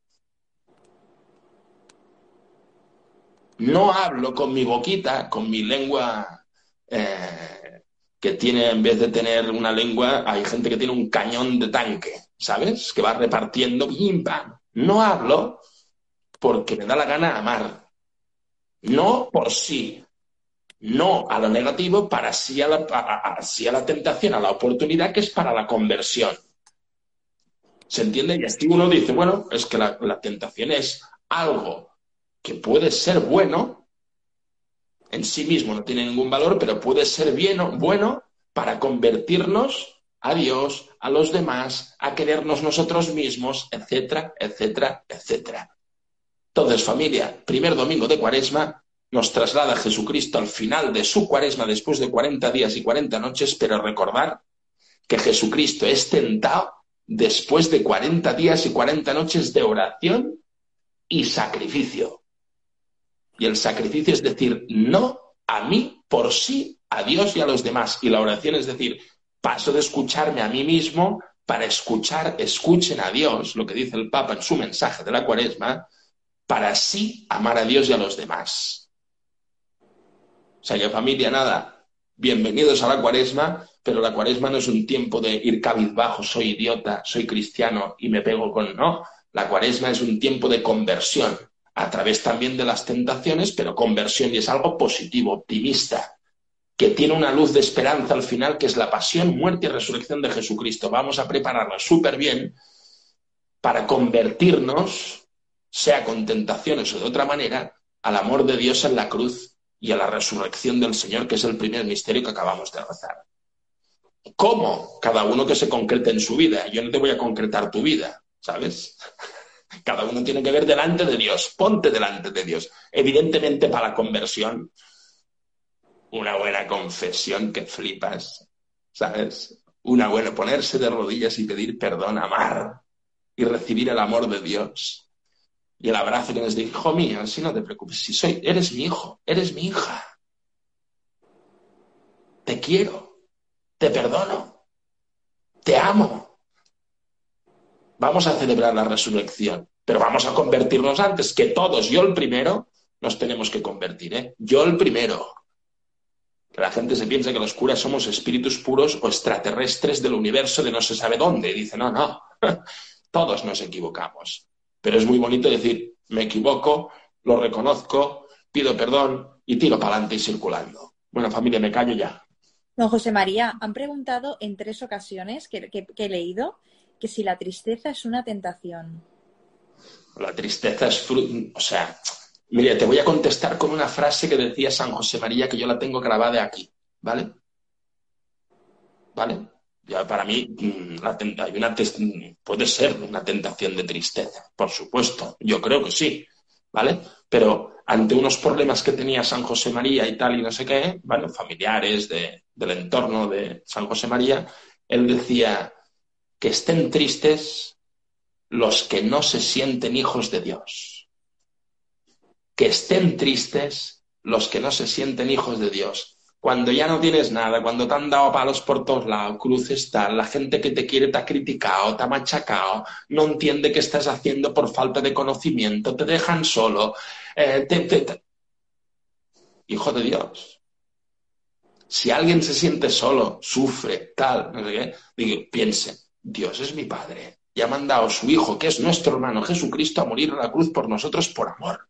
E: No hablo con mi boquita, con mi lengua, que tiene, en vez de tener una lengua, hay gente que tiene un cañón de tanque, ¿sabes? Que va repartiendo, pim, pam. No hablo porque me da la gana amar. No por sí. No a lo negativo, para sí a la tentación, a la oportunidad, que es para la conversión. ¿Se entiende? Y así uno dice, bueno, es que la tentación es algo que puede ser bueno, en sí mismo no tiene ningún valor, pero puede ser bueno para convertirnos a Dios, a los demás, a querernos nosotros mismos, etcétera, etcétera, etcétera. Entonces, familia, primer domingo de Cuaresma, nos traslada Jesucristo al final de su Cuaresma después de 40 días y 40 noches, pero recordar que Jesucristo es tentado después de 40 días y 40 noches de oración y sacrificio. Y el sacrificio es decir, no a mí por sí, a Dios y a los demás. Y la oración es decir, paso de escucharme a mí mismo para escuchen a Dios, lo que dice el Papa en su mensaje de la Cuaresma, para así amar a Dios y a los demás. O sea que, familia, nada, bienvenidos a la Cuaresma, pero la Cuaresma no es un tiempo de ir cabizbajo, soy idiota, soy cristiano y me pego con... No, la Cuaresma es un tiempo de conversión a través también de las tentaciones, pero conversión, y es algo positivo, optimista, que tiene una luz de esperanza al final, que es la pasión, muerte y resurrección de Jesucristo. Vamos a prepararla súper bien para convertirnos, sea con tentaciones o de otra manera, al amor de Dios en la cruz y a la resurrección del Señor, que es el primer misterio que acabamos de rezar. ¿Cómo? Cada uno que se concrete en su vida. Yo no te voy a concretar tu vida, ¿sabes? Cada uno tiene que ver delante de Dios. Ponte delante de Dios. Evidentemente, para la conversión, una buena confesión que flipas, ¿sabes? Una buena, ponerse de rodillas y pedir perdón, amar y recibir el amor de Dios. Y el abrazo que nos dice, hijo mío, si no te preocupes, si eres mi hijo, eres mi hija. Te quiero, te perdono, te amo. Vamos a celebrar la resurrección, pero vamos a convertirnos antes, que todos, yo el primero, nos tenemos que convertir, ¿eh? Yo el primero. Que la gente se piensa que los curas somos espíritus puros o extraterrestres del universo de no se sabe dónde. Y dice, no, todos nos equivocamos. Pero es muy bonito decir, me equivoco, lo reconozco, pido perdón y tiro para adelante y circulando. Bueno, familia, me callo ya.
D: Don José María, han preguntado en 3 ocasiones que he leído que si la tristeza es una tentación.
E: La tristeza es fruto... O sea, mira, te voy a contestar con una frase que decía San José María, que yo la tengo grabada aquí, ¿vale? ¿Vale? Ya para mí puede ser una tentación de tristeza, por supuesto, yo creo que sí, ¿vale? Pero ante unos problemas que tenía San José María y tal y no sé qué, bueno, familiares del entorno de San José María, él decía que estén tristes los que no se sienten hijos de Dios. Que estén tristes los que no se sienten hijos de Dios. Cuando ya no tienes nada, cuando te han dado palos por todos lados, cruces tal, la gente que te quiere te ha criticado, te ha machacado, no entiende qué estás haciendo por falta de conocimiento, te dejan solo. Hijo de Dios. Si alguien se siente solo, sufre, tal, no sé qué, digo, piense, Dios es mi Padre y ha mandado a su Hijo, que es nuestro hermano Jesucristo, a morir en la cruz por nosotros por amor.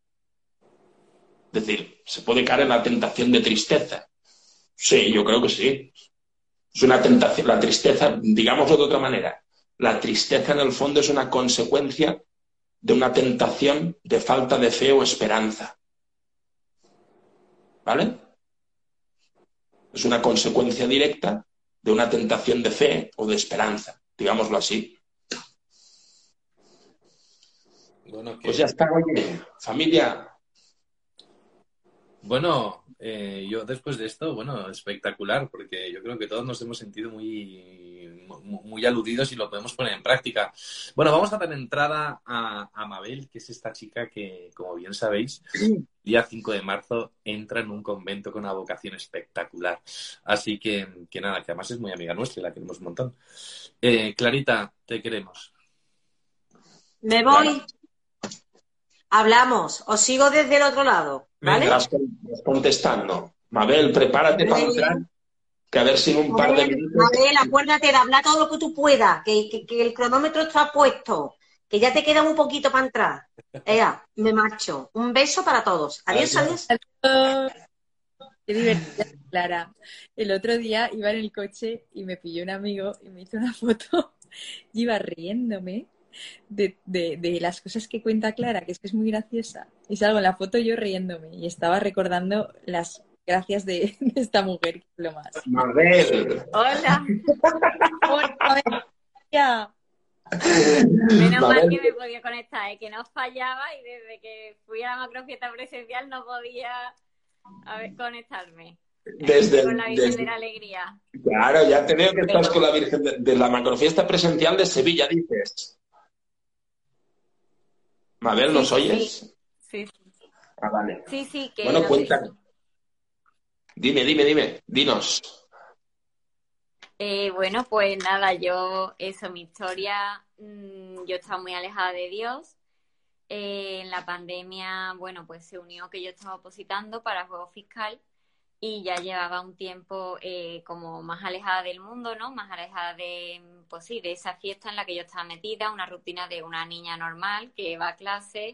E: Es decir, ¿se puede caer en la tentación de tristeza? Sí, yo creo que sí. Es una tentación. La tristeza, digámoslo de otra manera, la tristeza en el fondo es una consecuencia de una tentación de falta de fe o esperanza. ¿Vale? Es una consecuencia directa de una tentación de fe o de esperanza, digámoslo así.
B: Bueno,
E: pues ya está, oye, familia.
B: Bueno, yo después de esto, bueno, espectacular, porque yo creo que todos nos hemos sentido muy aludidos y lo podemos poner en práctica. Bueno, vamos a dar entrada a Mabel, que es esta chica que, como bien sabéis, el día 5 de marzo entra en un convento con una vocación espectacular. Así que nada, que además es muy amiga nuestra y la queremos un montón. Clarita, te queremos.
C: Me voy. Hablamos. Os sigo desde el otro lado. ¿Vale?
E: Estás contestando. Mabel, prepárate para entrar, que a ver si en un par de minutos...
C: Mabel, acuérdate de hablar todo lo que tú puedas, que el cronómetro está puesto, que ya te queda un poquito para entrar. Me marcho. Un beso para todos. Adiós, adiós.
D: Qué divertida, Clara. El otro día iba en el coche y me pilló un amigo y me hizo una foto y iba riéndome de las cosas que cuenta Clara, que es muy graciosa. Y salgo en la foto yo riéndome y estaba recordando las gracias de esta mujer, que es lo más.
E: Mabel.
F: Hola.
D: Ya.
F: Menos mal que me podía conectar, que no fallaba y desde que fui a la macrofiesta presencial no podía conectarme. Con la Virgen de la Alegría.
E: Claro, ya te veo que estás con la Virgen de la macrofiesta presencial de Sevilla, dices. Mabel, ¿nos oyes?
F: Sí.
E: Ah, vale.
F: Sí, que...
E: Bueno, cuéntame. Dime, dinos.
F: Bueno, pues nada, mi historia, yo estaba muy alejada de Dios. En la pandemia, bueno, pues se unió que yo estaba opositando para juego fiscal y ya llevaba un tiempo como más alejada del mundo, ¿no? Más alejada de esa fiesta en la que yo estaba metida, una rutina de una niña normal que va a clase,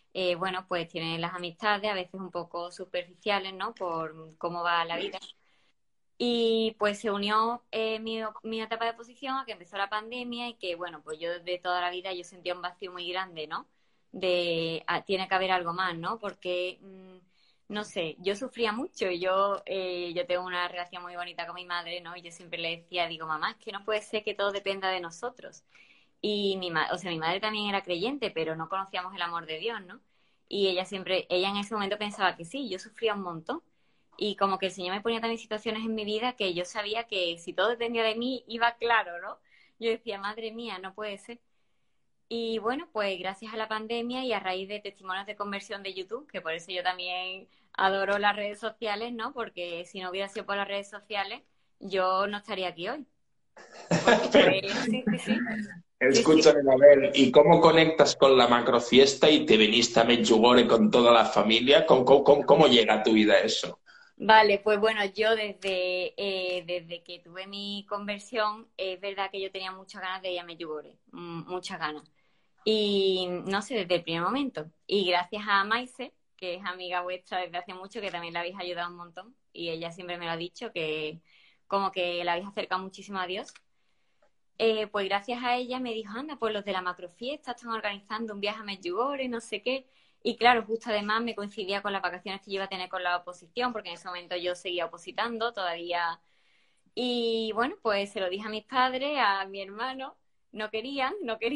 F: bueno, pues tiene las amistades, a veces un poco superficiales, ¿no? Por cómo va la vida. Y pues se unió mi etapa de oposición a que empezó la pandemia y que, bueno, pues yo desde toda la vida yo sentía un vacío muy grande, ¿no? Tiene que haber algo más, ¿no? Porque, no sé, yo sufría mucho. Yo tengo una relación muy bonita con mi madre, ¿no? Y yo siempre le decía, digo, mamá, es que no puede ser que todo dependa de nosotros. Y mi madre también era creyente, pero no conocíamos el amor de Dios, ¿no? Y ella en ese momento pensaba que sí, yo sufría un montón. Y como que el Señor me ponía también situaciones en mi vida que yo sabía que si todo dependía de mí, iba claro, ¿no? Yo decía, madre mía, no puede ser. Y bueno, pues gracias a la pandemia y a raíz de testimonios de conversión de YouTube, que por eso yo también adoro las redes sociales, ¿no? Porque si no hubiera sido por las redes sociales, yo no estaría aquí hoy. Porque, pues, sí, sí, sí.
E: Escúchame, Mabel, ¿y cómo conectas con la macrofiesta y te viniste a Medjugorje con toda la familia? ¿Cómo llega a tu vida eso?
F: Vale, pues bueno, yo desde que tuve mi conversión, es verdad que yo tenía muchas ganas de ir a Medjugorje, muchas ganas. Y no sé, desde el primer momento. Y gracias a Maise, que es amiga vuestra desde hace mucho, que también la habéis ayudado un montón, y ella siempre me lo ha dicho, que como que la habéis acercado muchísimo a Dios. Pues gracias a ella me dijo, anda, pues los de la macrofiesta están organizando un viaje a Medjugorje, no sé qué. Y claro, justo además me coincidía con las vacaciones que yo iba a tener con la oposición, porque en ese momento yo seguía opositando todavía. Y bueno, pues se lo dije a mis padres, a mi hermano, no querían.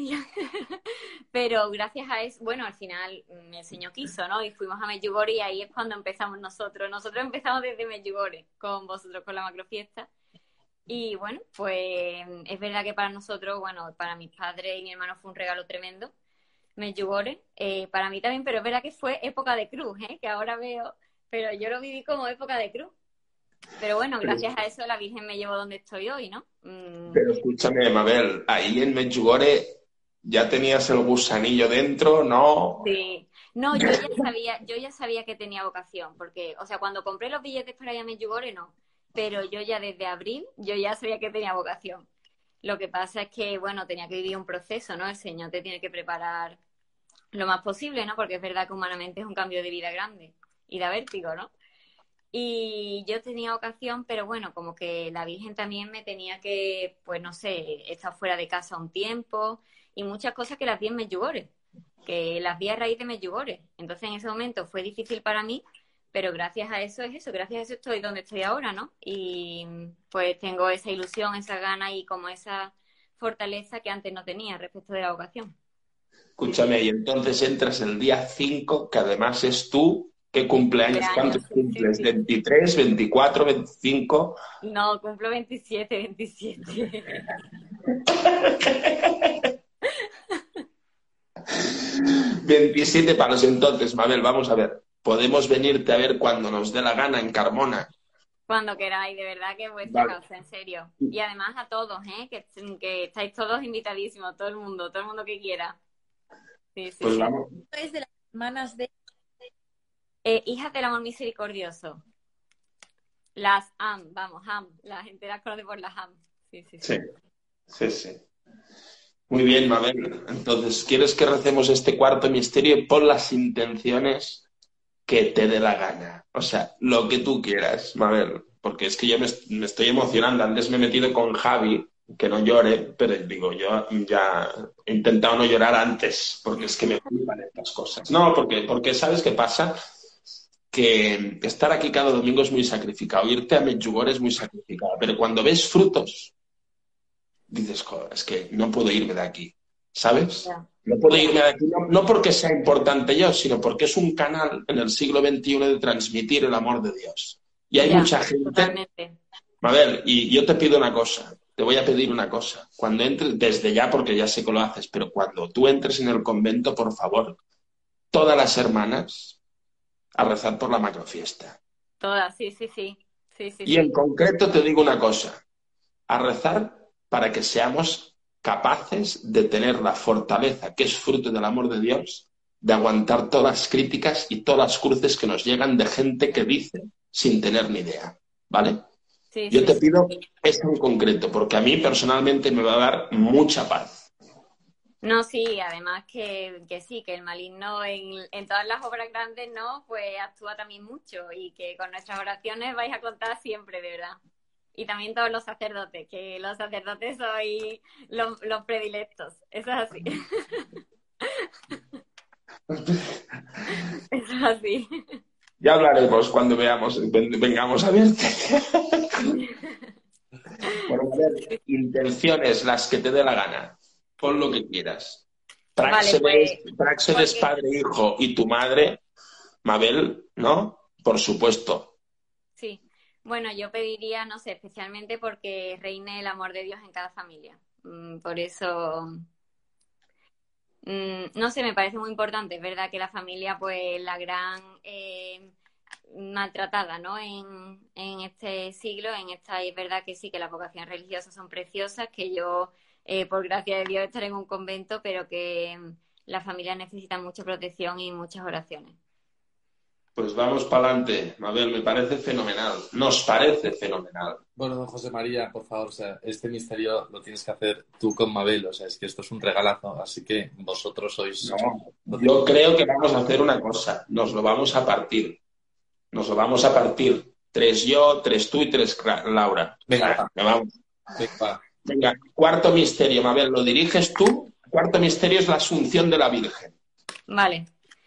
F: Pero gracias a eso, bueno, al final el Señor quiso, ¿no? Y fuimos a Medjugorje y ahí es cuando empezamos nosotros. Nosotros empezamos desde Medjugorje con vosotros, con la macrofiesta. Y bueno, pues es verdad que para nosotros, bueno, para mis padres y mi hermano fue un regalo tremendo, Medjugorje, para mí también, pero es verdad que fue época de cruz, que ahora veo, pero yo lo viví como época de cruz. Pero bueno, gracias a eso la Virgen me llevó donde estoy hoy, ¿no?
E: Pero escúchame, Mabel, ahí en Medjugorje ya tenías el gusanillo dentro, ¿no?
F: Sí. No, yo ya sabía que tenía vocación, porque, o sea, cuando compré los billetes para ir a Medjugorje, no. Pero yo ya desde abril, yo ya sabía que tenía vocación. Lo que pasa es que, bueno, tenía que vivir un proceso, ¿no? El Señor te tiene que preparar lo más posible, ¿no? Porque es verdad que humanamente es un cambio de vida grande y da vértigo, ¿no? Y yo tenía vocación, pero bueno, como que la Virgen también me tenía que, pues no sé, estar fuera de casa un tiempo y muchas cosas que las vi en Medjugorje, que las vi a raíz de Medjugorje. Entonces en ese momento fue difícil para mí, pero gracias a eso es eso, gracias a eso estoy donde estoy ahora, ¿no? Y pues tengo esa ilusión, esa gana y como esa fortaleza que antes no tenía respecto de la vocación.
E: Escúchame, y entonces entras el día 5, que además es tú. ¿Qué cumpleaños? ¿Cuántos cumples?
F: Sí.
E: ¿23, 24, 25?
F: No, cumplo 27.
E: 27 palos. Entonces, Mabel, vamos a ver. Podemos venirte a ver cuando nos dé la gana en Carmona.
F: Cuando queráis, de verdad que vuestra
E: Vale.
F: casa, en serio. Y además a todos, que estáis todos invitadísimos, todo el mundo que quiera. Sí, sí,
E: Pues
F: sí.
E: vamos.
D: Es de las hermanas de...
F: Hijas del amor misericordioso. Las AM, vamos, AM. La gente las conoce por las AM. Sí, sí, sí.
E: Sí, sí, sí. Muy bien, Mabel. Entonces, ¿quieres que recemos este cuarto misterio? Pon las intenciones que te dé la gana. O sea, lo que tú quieras, Mabel. Porque es que yo me estoy emocionando. Antes me he metido con Javi, que no llore, pero digo, yo ya he intentado no llorar antes, porque es que me flipan estas cosas. No, porque ¿sabes qué pasa? Que estar aquí cada domingo es muy sacrificado. Irte a Medjugorje es muy sacrificado. Pero cuando ves frutos, dices, joder, es que no puedo irme de aquí, ¿sabes?
F: Ya.
E: No puedo irme de aquí, no porque sea importante yo, sino porque es un canal en el siglo XXI de transmitir el amor de Dios. Y hay
F: Ya,
E: mucha gente...
F: totalmente.
E: A ver, y yo te pido una cosa, te voy a pedir una cosa. Cuando entres, desde ya, porque ya sé que lo haces, pero cuando tú entres en el convento, por favor, todas las hermanas a rezar por la macrofiesta.
F: Todas, sí, sí, sí. Sí, sí,
E: Y en
F: sí.
E: concreto te digo una cosa, a rezar para que seamos capaces de tener la fortaleza, que es fruto del amor de Dios, de aguantar todas las críticas y todas las cruces que nos llegan de gente que dice sin tener ni idea, ¿vale?
F: Sí,
E: Yo
F: sí,
E: te
F: sí.
E: pido eso en concreto, porque a mí personalmente me va a dar mucha paz.
F: No, sí, además que sí, que el maligno en todas las obras grandes, ¿no? Pues actúa también mucho y que con nuestras oraciones vais a contar siempre, de verdad. Y también todos los sacerdotes, que los sacerdotes sois los predilectos. Eso es así. Eso es así.
E: Ya hablaremos cuando vengamos a verte. Bueno, a ver, intenciones, las que te dé la gana. Pon lo que quieras.
F: Vale,
E: Práxedes,
F: porque
E: padre, hijo y tu madre, Mabel, ¿no? Por supuesto.
F: sí. Bueno, yo pediría, no sé, especialmente porque reine el amor de Dios en cada familia. Por eso, no sé, me parece muy importante. Es verdad que la familia, pues, la gran maltratada, ¿no? En este siglo, es verdad que sí, que las vocaciones religiosas son preciosas, que yo, por gracia de Dios, estaré en un convento, pero que las familias necesitan mucha protección y muchas oraciones.
E: Pues vamos para adelante, Mabel, me parece fenomenal. Nos parece fenomenal.
B: Bueno, don José María, por favor, o sea, este misterio lo tienes que hacer tú con Mabel, o sea, es que esto es un regalazo, así que vosotros sois...
E: No, yo creo que vamos a hacer una cosa, nos lo vamos a partir. Nos lo vamos a partir. 3 yo, 3 tú y 3 Laura.
B: Venga,
E: Vamos.
B: venga.
E: Venga, cuarto misterio, Mabel, ¿lo diriges tú? Cuarto misterio es la Asunción de la Virgen.
F: Vale.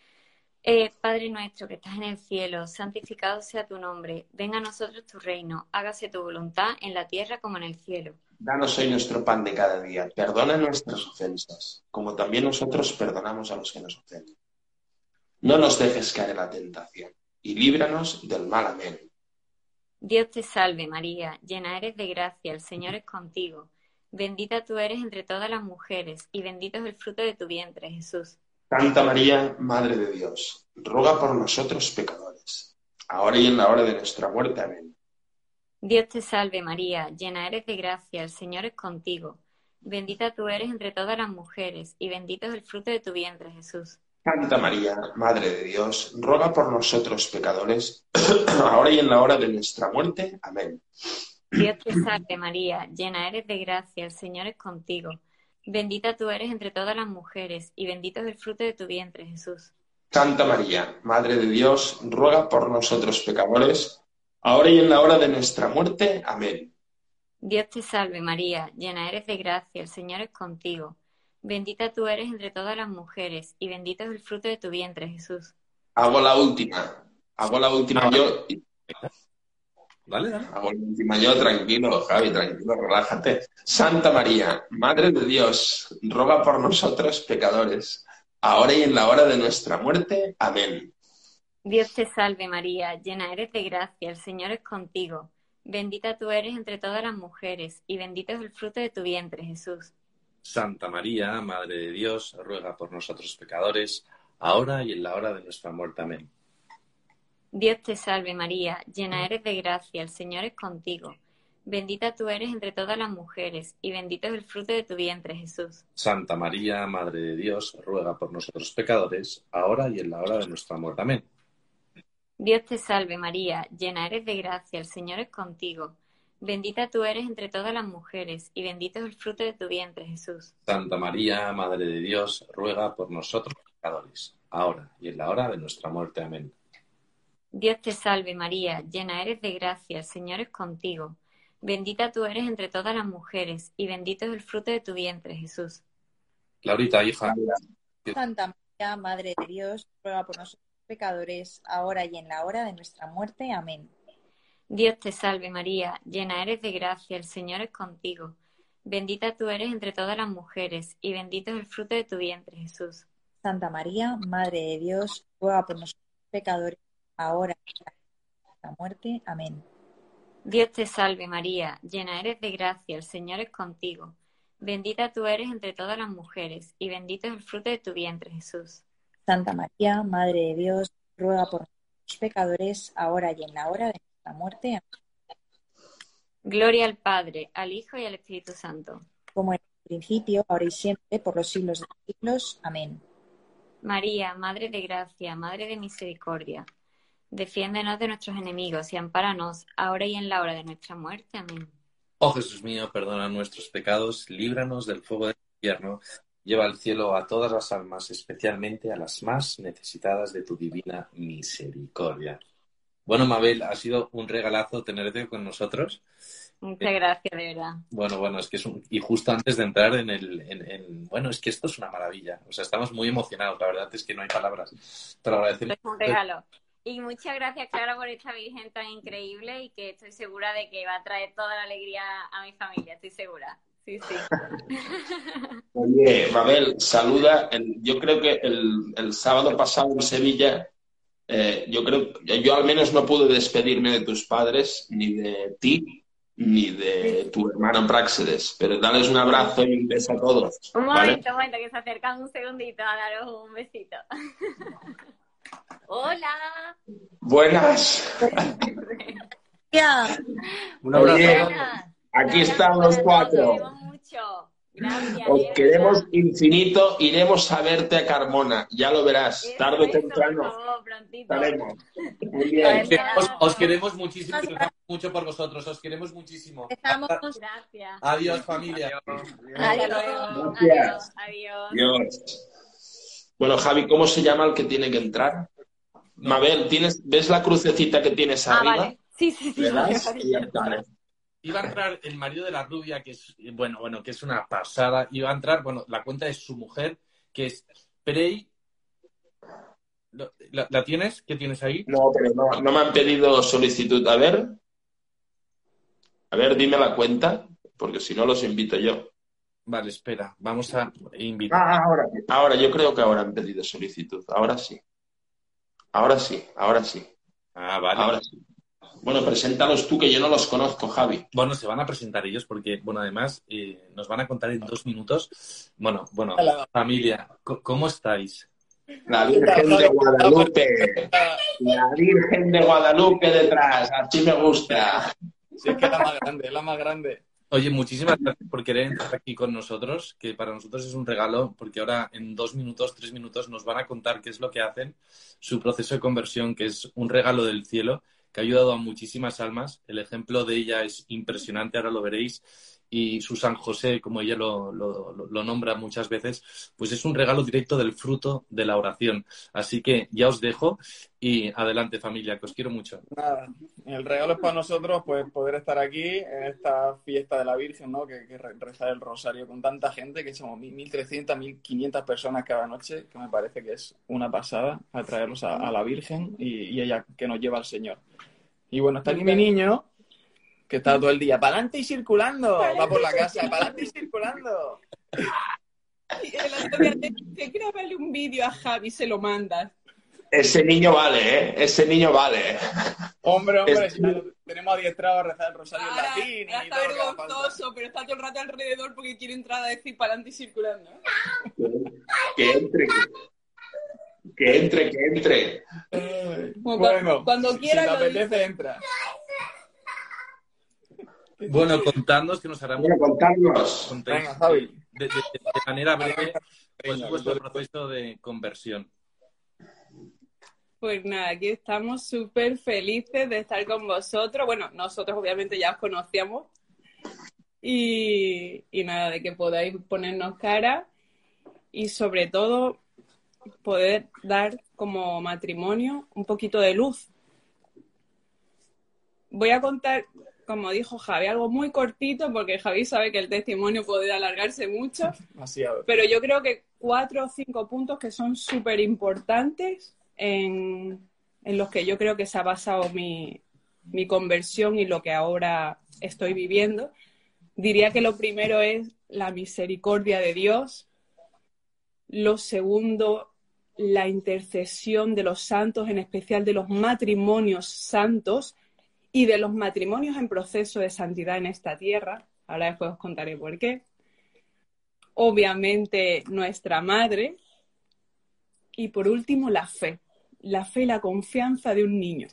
F: Padre nuestro que estás en el cielo, santificado sea tu nombre. Venga a nosotros tu reino. Hágase tu voluntad en la tierra como en el cielo.
E: Danos hoy nuestro pan de cada día. Perdona nuestras ofensas, como también nosotros perdonamos a los que nos ofenden. No nos dejes caer en la tentación y líbranos del mal. Amén.
F: Dios te salve María, llena eres de gracia, el Señor es contigo. Bendita tú eres entre todas las mujeres y bendito es el fruto de tu vientre, Jesús.
E: Santa María, Madre de Dios, ruega por nosotros pecadores, ahora y en la hora de nuestra muerte. Amén.
F: Dios te salve María, llena eres de gracia, el Señor es contigo. Bendita tú eres entre todas las mujeres y bendito es el fruto de tu vientre, Jesús.
E: Santa María, Madre de Dios, ruega por nosotros pecadores, ahora y en la hora de nuestra muerte. Amén.
F: Dios te salve María, llena eres de gracia, el Señor es contigo. Bendita tú eres entre todas las mujeres y bendito es el fruto de tu vientre, Jesús.
E: Santa María, Madre de Dios, ruega por nosotros pecadores, ahora y en la hora de nuestra muerte. Amén.
F: Dios te salve María, llena eres de gracia, el Señor es contigo. Bendita tú eres entre todas las mujeres y bendito es el fruto de tu vientre, Jesús.
E: Hago la última yo.
B: Dale, dale.
E: Hago la última yo, tranquilo, Javi, tranquilo, relájate. Santa María, Madre de Dios, ruega por nosotros pecadores, ahora y en la hora de nuestra muerte. Amén.
F: Dios te salve María, llena eres de gracia, el Señor es contigo. Bendita tú eres entre todas las mujeres y bendito es el fruto de tu vientre, Jesús.
B: Santa María, Madre de Dios, ruega por nosotros pecadores, ahora y en la hora de nuestra muerte. Amén.
F: Dios te salve María, llena eres de gracia, el Señor es contigo. Bendita tú eres entre todas las mujeres y bendito es el fruto de tu vientre, Jesús.
B: Santa María, Madre de Dios, ruega por nosotros pecadores, ahora y en la hora de nuestra muerte. Amén.
F: Dios te salve María, llena eres de gracia, el Señor es contigo. Bendita tú eres entre todas las mujeres y bendito es el fruto de tu vientre, Jesús.
B: Santa María, Madre de Dios, ruega por nosotros pecadores, ahora y en la hora de nuestra muerte. Amén.
F: Dios te salve María, llena eres de gracia, el Señor es contigo. Bendita tú eres entre todas las mujeres y bendito es el fruto de tu vientre, Jesús.
B: Laurita, hija.
D: Santa María, Madre de Dios, ruega por nosotros pecadores, ahora y en la hora de nuestra muerte. Amén.
F: Dios te salve María, llena eres de gracia, el Señor es contigo. Bendita tú eres entre todas las mujeres y bendito es el fruto de tu vientre, Jesús.
D: Santa María, Madre de Dios, ruega por nosotros pecadores, ahora y en la hora de nuestra muerte. Amén.
F: Dios te salve María, llena eres de gracia, el Señor es contigo. Bendita tú eres entre todas las mujeres y bendito es el fruto de tu vientre, Jesús.
D: Santa María, Madre de Dios, ruega por nosotros pecadores, ahora y en la hora de nuestra muerte. Amén.
F: Gloria al Padre, al Hijo y al Espíritu Santo.
D: Como en el principio, ahora y siempre, por los siglos de los siglos. Amén.
F: María, Madre de gracia, Madre de misericordia, defiéndenos de nuestros enemigos y ampáranos ahora y en la hora de nuestra muerte. Amén.
B: Oh Jesús mío, perdona nuestros pecados, líbranos del fuego del infierno lleva al cielo a todas las almas, especialmente a las más necesitadas de tu divina misericordia. Bueno, Mabel, ha sido un regalazo tenerte con nosotros.
F: Muchas gracias, de verdad.
B: Bueno, es que y justo antes de entrar bueno, es que esto es una maravilla. O sea, estamos muy emocionados, la verdad es que no hay palabras. Te lo agradecemos.
F: Es un regalo. Y muchas gracias, Clara, por esta Virgen tan increíble y que estoy segura de que va a traer toda la alegría a mi familia, estoy segura. Sí.
E: Oye, Mabel, saluda. Yo creo que el sábado pasado en Sevilla, yo al menos no pude despedirme de tus padres, ni de ti, ni de tu hermano Práxedes, pero dales un abrazo y un beso a todos.
F: Un
E: ¿vale?
F: momento, que se acercan un segundito a daros un besito. Hola.
E: Buenas.
B: Un abrazo.
E: Oye,
F: Buenas.
E: aquí están los cuatro.
F: Os queremos mucho. Gracias.
E: Os queremos infinito. Iremos a verte a Carmona. Ya lo verás. Tarde o
F: Eso,
E: temprano.
F: por favor, prontito.
E: Estaremos. Muy bien.
B: Os queremos muchísimo y rezamos mucho por vosotros. Os queremos muchísimo.
F: Gracias.
B: Adiós, familia.
F: Hasta luego.
E: Gracias.
F: Adiós.
E: Dios. Bueno, Javi, ¿cómo se llama el que tiene que entrar? Mabel, ¿ves la crucecita que tienes arriba?
F: Vale. Sí.
E: ¿Le das? Y ya está, ¿eh?
B: Iba a entrar el marido de la rubia, que es, bueno, que es una pasada. Iba a entrar, la cuenta es su mujer, que es Prey. ¿La tienes? ¿Qué tienes ahí?
E: No, pero no me han pedido solicitud. A ver, dime la cuenta, porque si no los invito yo.
B: Vale, espera, vamos a invitar.
E: Ahora, yo creo que ahora han pedido solicitud. Ahora sí.
B: Ah, vale.
E: Ahora sí. Bueno, preséntalos tú, que yo no los conozco, Javi.
B: Bueno, se van a presentar ellos porque, además, nos van a contar en 2 minutos. Bueno, familia, ¿cómo estáis?
E: La Virgen de Guadalupe. La Virgen de Guadalupe detrás. Así me gusta.
G: Sí, es que es la más grande.
B: Oye, muchísimas gracias por querer entrar aquí con nosotros, que para nosotros es un regalo, porque ahora en 2 minutos, 3 minutos nos van a contar qué es lo que hacen, su proceso de conversión, que es un regalo del cielo, que ha ayudado a muchísimas almas. El ejemplo de ella es impresionante, ahora lo veréis. Y su San José, como ella lo nombra muchas veces, pues es un regalo directo del fruto de la oración. Así que ya os dejo y adelante, familia, que os quiero mucho.
G: Nada, el regalo es para nosotros, pues poder estar aquí en esta fiesta de la Virgen, ¿no? Que rezar el rosario con tanta gente, que somos 1.300, 1.500 personas cada noche, que me parece que es una pasada atraerlos a la Virgen y ella que nos lleva al Señor. Y bueno, está aquí mi niño, que está todo el día para adelante y circulando, va por la casa, para adelante y circulando.
H: Y el otro día te dice, grábale un vídeo a Javi, se lo mandas.
E: Ese niño vale, ¿eh? Ese niño vale.
G: Hombre, si ya lo tenemos adiestrado a rezar el rosario en latín.
H: Ya está vergonzoso, pero está todo el rato alrededor porque quiere entrar a decir para adelante y circulando.
E: Que entre.
G: Bueno,
H: cuando quiera
G: si te
H: lo
G: apetece,
H: dice.
G: entra.
B: Bueno, contadnos que nos hará
E: Bueno, contadnos.
G: Venga, Javi.
B: De manera breve, pues vuestro proceso de conversión.
H: Pues nada, aquí estamos súper felices de estar con vosotros. Bueno, nosotros obviamente ya os conocíamos. Y nada, de que podáis ponernos cara y sobre todo poder dar como matrimonio un poquito de luz. Voy a contar, como dijo Javi, algo muy cortito porque Javi sabe que el testimonio puede alargarse mucho.
G: Demasiado.
H: Pero yo creo que 4 o 5 puntos que son súper importantes en los que yo creo que se ha basado mi conversión y lo que ahora estoy viviendo. Diría que lo primero es la misericordia de Dios. Lo segundo, la intercesión de los santos, en especial de los matrimonios santos y de los matrimonios en proceso de santidad en esta tierra. Ahora después os contaré por qué. Obviamente nuestra madre. Y por último, la fe. La fe y la confianza de un niño.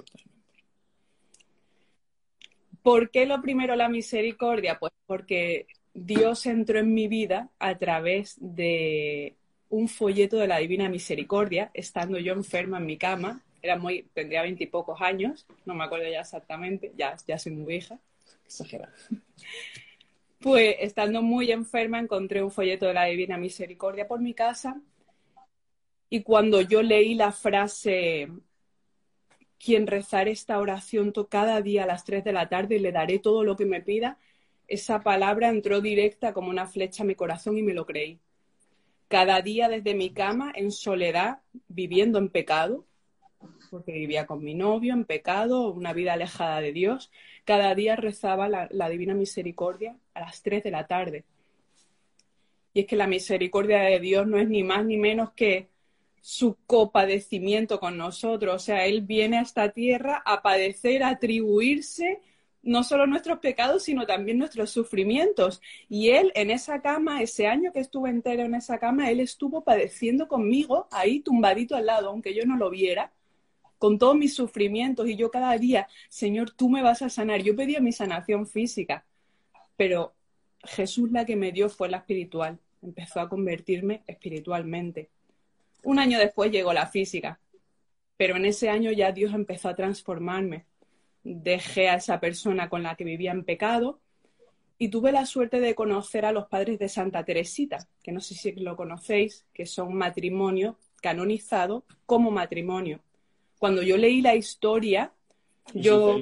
H: ¿Por qué lo primero la misericordia? Pues porque Dios entró en mi vida a través de un folleto de la Divina Misericordia, estando yo enferma en mi cama. Tendría 20 y pocos años, no me acuerdo ya exactamente, ya soy muy vieja.
G: Exagerado.
H: Pues estando muy enferma encontré un folleto de la Divina Misericordia por mi casa y cuando yo leí la frase quien rezar esta oración cada día a las 3 de la tarde y le daré todo lo que me pida, esa palabra entró directa como una flecha a mi corazón y me lo creí. Cada día desde mi cama, en soledad, viviendo en pecado, porque vivía con mi novio en pecado, una vida alejada de Dios, cada día rezaba la Divina Misericordia a las 3 de la tarde. Y es que la misericordia de Dios no es ni más ni menos que su copadecimiento con nosotros. O sea, Él viene a esta tierra a padecer, a atribuirse no solo nuestros pecados, sino también nuestros sufrimientos. Y Él en esa cama, ese año que estuve entero en esa cama, Él estuvo padeciendo conmigo, ahí tumbadito al lado, aunque yo no lo viera, con todos mis sufrimientos. Y yo cada día, Señor, tú me vas a sanar. Yo pedía mi sanación física, pero Jesús la que me dio fue la espiritual. Empezó a convertirme espiritualmente. Un año después llegó la física, pero en ese año ya Dios empezó a transformarme. Dejé a esa persona con la que vivía en pecado y tuve la suerte de conocer a los padres de Santa Teresita, que no sé si lo conocéis, que son matrimonio canonizado como matrimonio. Cuando yo leí la historia, yo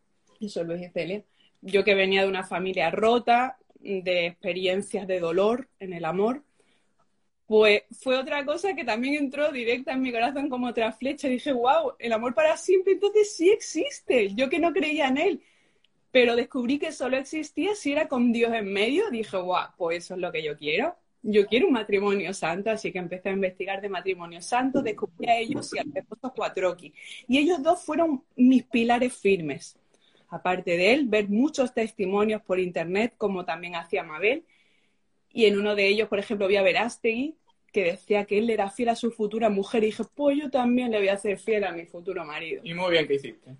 H: que venía de una familia rota, de experiencias de dolor en el amor, pues fue otra cosa que también entró directa en mi corazón como otra flecha. Dije, wow, el amor para siempre entonces sí existe. Yo que no creía en él, pero descubrí que solo existía si era con Dios en medio. Dije, wow, pues eso es lo que yo quiero. Yo quiero un matrimonio santo, así que empecé a investigar de matrimonio santo, descubrí a ellos y al esposo Cuatroqui. Y ellos dos fueron mis pilares firmes. Aparte de él, ver muchos testimonios por internet, como también hacía Mabel. Y en uno de ellos, por ejemplo, vi a Verástegui, que decía que él era fiel a su futura mujer. Y dije, pues yo también le voy a hacer fiel a mi futuro marido.
G: Y muy bien que hiciste.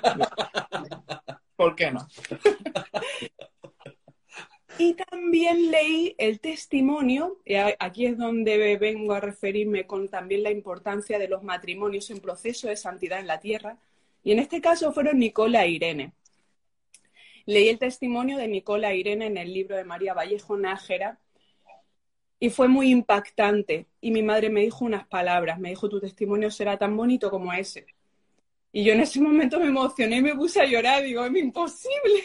G: ¿Por qué no?
H: Y también leí el testimonio, y aquí es donde vengo a referirme con también la importancia de los matrimonios en proceso de santidad en la tierra. Y en este caso fueron Nicola e Irene. Leí el testimonio de Nicola e Irene en el libro de María Vallejo Nájera y fue muy impactante. Y mi madre me dijo unas palabras, me dijo, tu testimonio será tan bonito como ese. Y yo en ese momento me emocioné y me puse a llorar, digo, es imposible.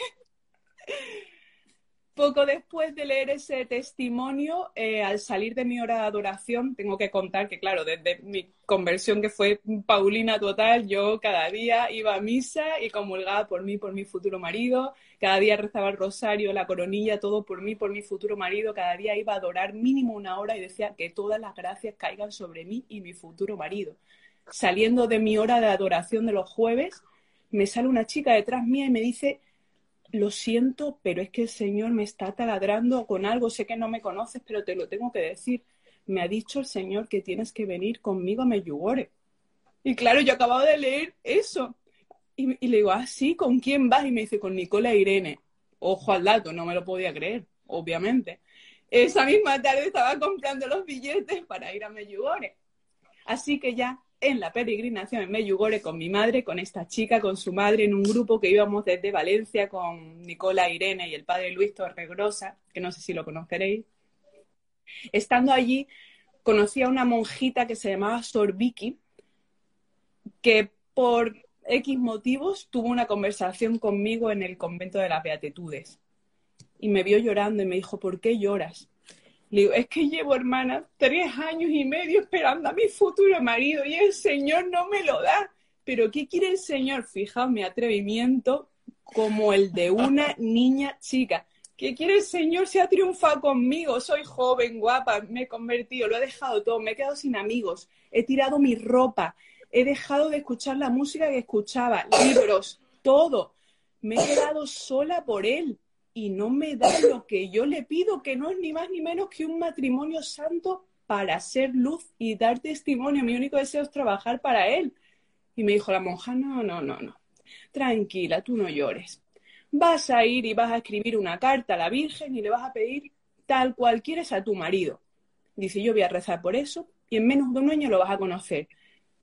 H: Poco después de leer ese testimonio, al salir de mi hora de adoración, tengo que contar que, claro, desde mi conversión que fue paulina total, yo cada día iba a misa y comulgaba por mí, por mi futuro marido. Cada día rezaba el rosario, la coronilla, todo por mí, por mi futuro marido. Cada día iba a adorar mínimo una hora y decía que todas las gracias caigan sobre mí y mi futuro marido. Saliendo de mi hora de adoración de los jueves, me sale una chica detrás mía y me dice, lo siento, pero es que el Señor me está taladrando con algo, sé que no me conoces, pero te lo tengo que decir. Me ha dicho el Señor que tienes que venir conmigo a Medjugorje. Y claro, yo acababa de leer eso. Y le digo, ah, sí, ¿con quién vas? Y me dice, con Nicola e Irene. Ojo al dato, no me lo podía creer, obviamente. Esa misma tarde estaba comprando los billetes para ir a Medjugorje. Así que ya en la peregrinación en Medjugorje con mi madre, con esta chica, con su madre, en un grupo que íbamos desde Valencia con Nicola, Irene y el padre Luis Torregrosa, que no sé si lo conoceréis. Estando allí, conocí a una monjita que se llamaba Sor Vicky, que por X motivos tuvo una conversación conmigo en el convento de las Beatitudes. Y me vio llorando y me dijo, ¿por qué lloras? Le digo, es que llevo, hermana, 3 años y medio esperando a mi futuro marido y el Señor no me lo da. ¿Pero qué quiere el Señor? Fijaos mi atrevimiento como el de una niña chica. ¿Qué quiere el Señor? Se ha triunfado conmigo. Soy joven, guapa, me he convertido, lo he dejado todo, me he quedado sin amigos, he tirado mi ropa, he dejado de escuchar la música que escuchaba, libros, todo. Me he quedado sola por Él. Y no me da lo que yo le pido, que no es ni más ni menos que un matrimonio santo para ser luz y dar testimonio. Mi único deseo es trabajar para él. Y me dijo la monja, no. Tranquila, tú no llores. Vas a ir y vas a escribir una carta a la Virgen y le vas a pedir tal cual quieres a tu marido. Dice, yo voy a rezar por eso y en menos de un año lo vas a conocer.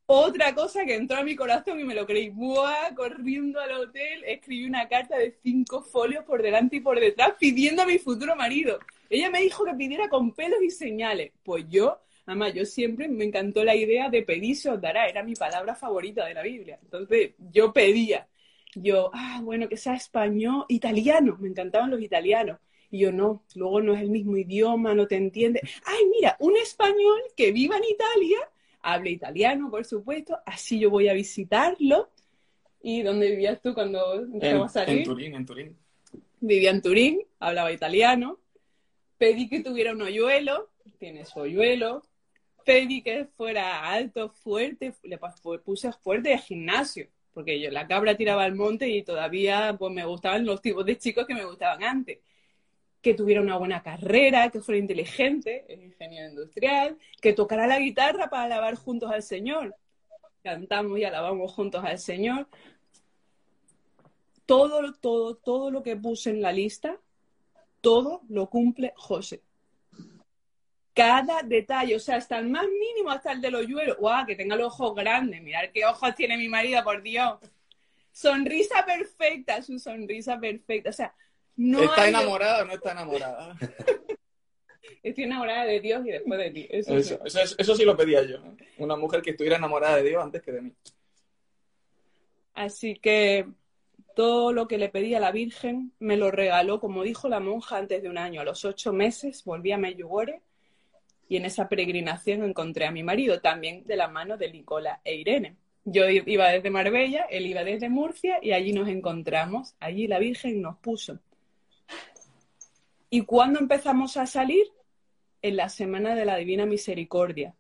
H: otra cosa que entró a mi corazón y me lo creí. ¡Buah! Corriendo al hotel, escribí una carta de 5 folios por delante y por detrás pidiendo a mi futuro marido. Ella me dijo que pidiera con pelos y señales. Pues yo, además, yo siempre me encantó la idea de pedir se os dará. Era mi palabra favorita de la Biblia. Entonces, yo pedía. Yo, bueno, que sea español, italiano. Me encantaban los italianos. Y yo, no, luego no es el mismo idioma, no te entiende. ¡Ay, mira! Un español que viva en Italia, hable italiano, por supuesto, así yo voy a visitarlo. ¿Y dónde vivías tú cuando empezamos a salir?
G: En Turín.
H: Vivía en Turín, hablaba italiano. Pedí que tuviera un hoyuelo, tiene su hoyuelo. Pedí que fuera alto, fuerte, le puse fuerte de gimnasio, porque yo la cabra tiraba al monte y todavía pues me gustaban los tipos de chicos que me gustaban antes. Que tuviera una buena carrera, que fuera inteligente, es ingeniero industrial, que tocara la guitarra para alabar juntos al Señor. Cantamos y alabamos juntos al Señor. Todo lo que puse en la lista, todo lo cumple José. Cada detalle, o sea, hasta el más mínimo, hasta el del hoyuelo. ¡Guau! Que tenga los ojos grandes. Mirad qué ojos tiene mi marido, por Dios. Sonrisa perfecta, su sonrisa perfecta. O sea, no
G: ¿Está
H: hay...
G: enamorada o no está enamorada?
H: Estoy enamorada de Dios y después de ti.
G: Eso sí lo pedía yo, ¿no? Una mujer que estuviera enamorada de Dios antes que de mí.
H: Así que todo lo que le pedí a la Virgen me lo regaló, como dijo la monja, antes de un año. A los 8 meses volví a Medjugorje y en esa peregrinación encontré a mi marido, también de la mano de Nicola e Irene. Yo iba desde Marbella, él iba desde Murcia y allí nos encontramos. Allí la Virgen nos puso. ¿Y cuándo empezamos a salir? En la Semana de la Divina Misericordia.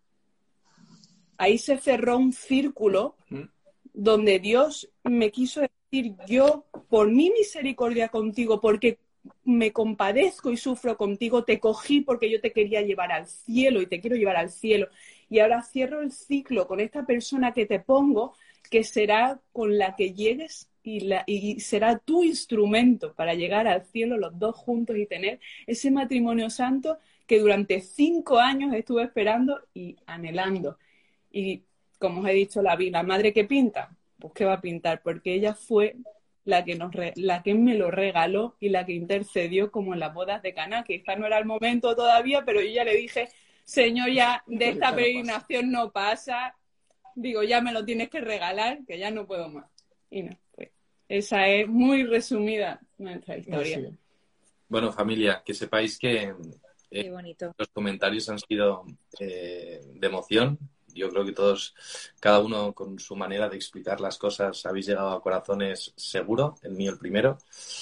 H: Ahí se cerró un círculo donde Dios me quiso decir, yo, por mi misericordia contigo, porque me compadezco y sufro contigo, te cogí porque yo te quería llevar al cielo y te quiero llevar al cielo. Y ahora cierro el ciclo con esta persona que te pongo, que será con la que llegues y será tu instrumento para llegar al cielo los dos juntos y tener ese matrimonio santo que durante 5 años estuve esperando y anhelando. Y como os he dicho, la madre que pinta, pues ¿qué va a pintar? Porque ella fue la que me lo regaló y la que intercedió, como en las bodas de Caná. Quizás no era el momento todavía, pero yo ya le dije, Señor, ya de esta peregrinación no pasa. Digo, ya me lo tienes que regalar, que ya no puedo más. Y no, pues esa es muy resumida nuestra historia.
G: Sí.
B: Bueno, familia, que sepáis que
D: Qué bonito.
B: los comentarios han sido de emoción. Yo creo que todos, cada uno con su manera de explicar las cosas, habéis llegado a corazones seguro, el mío el primero.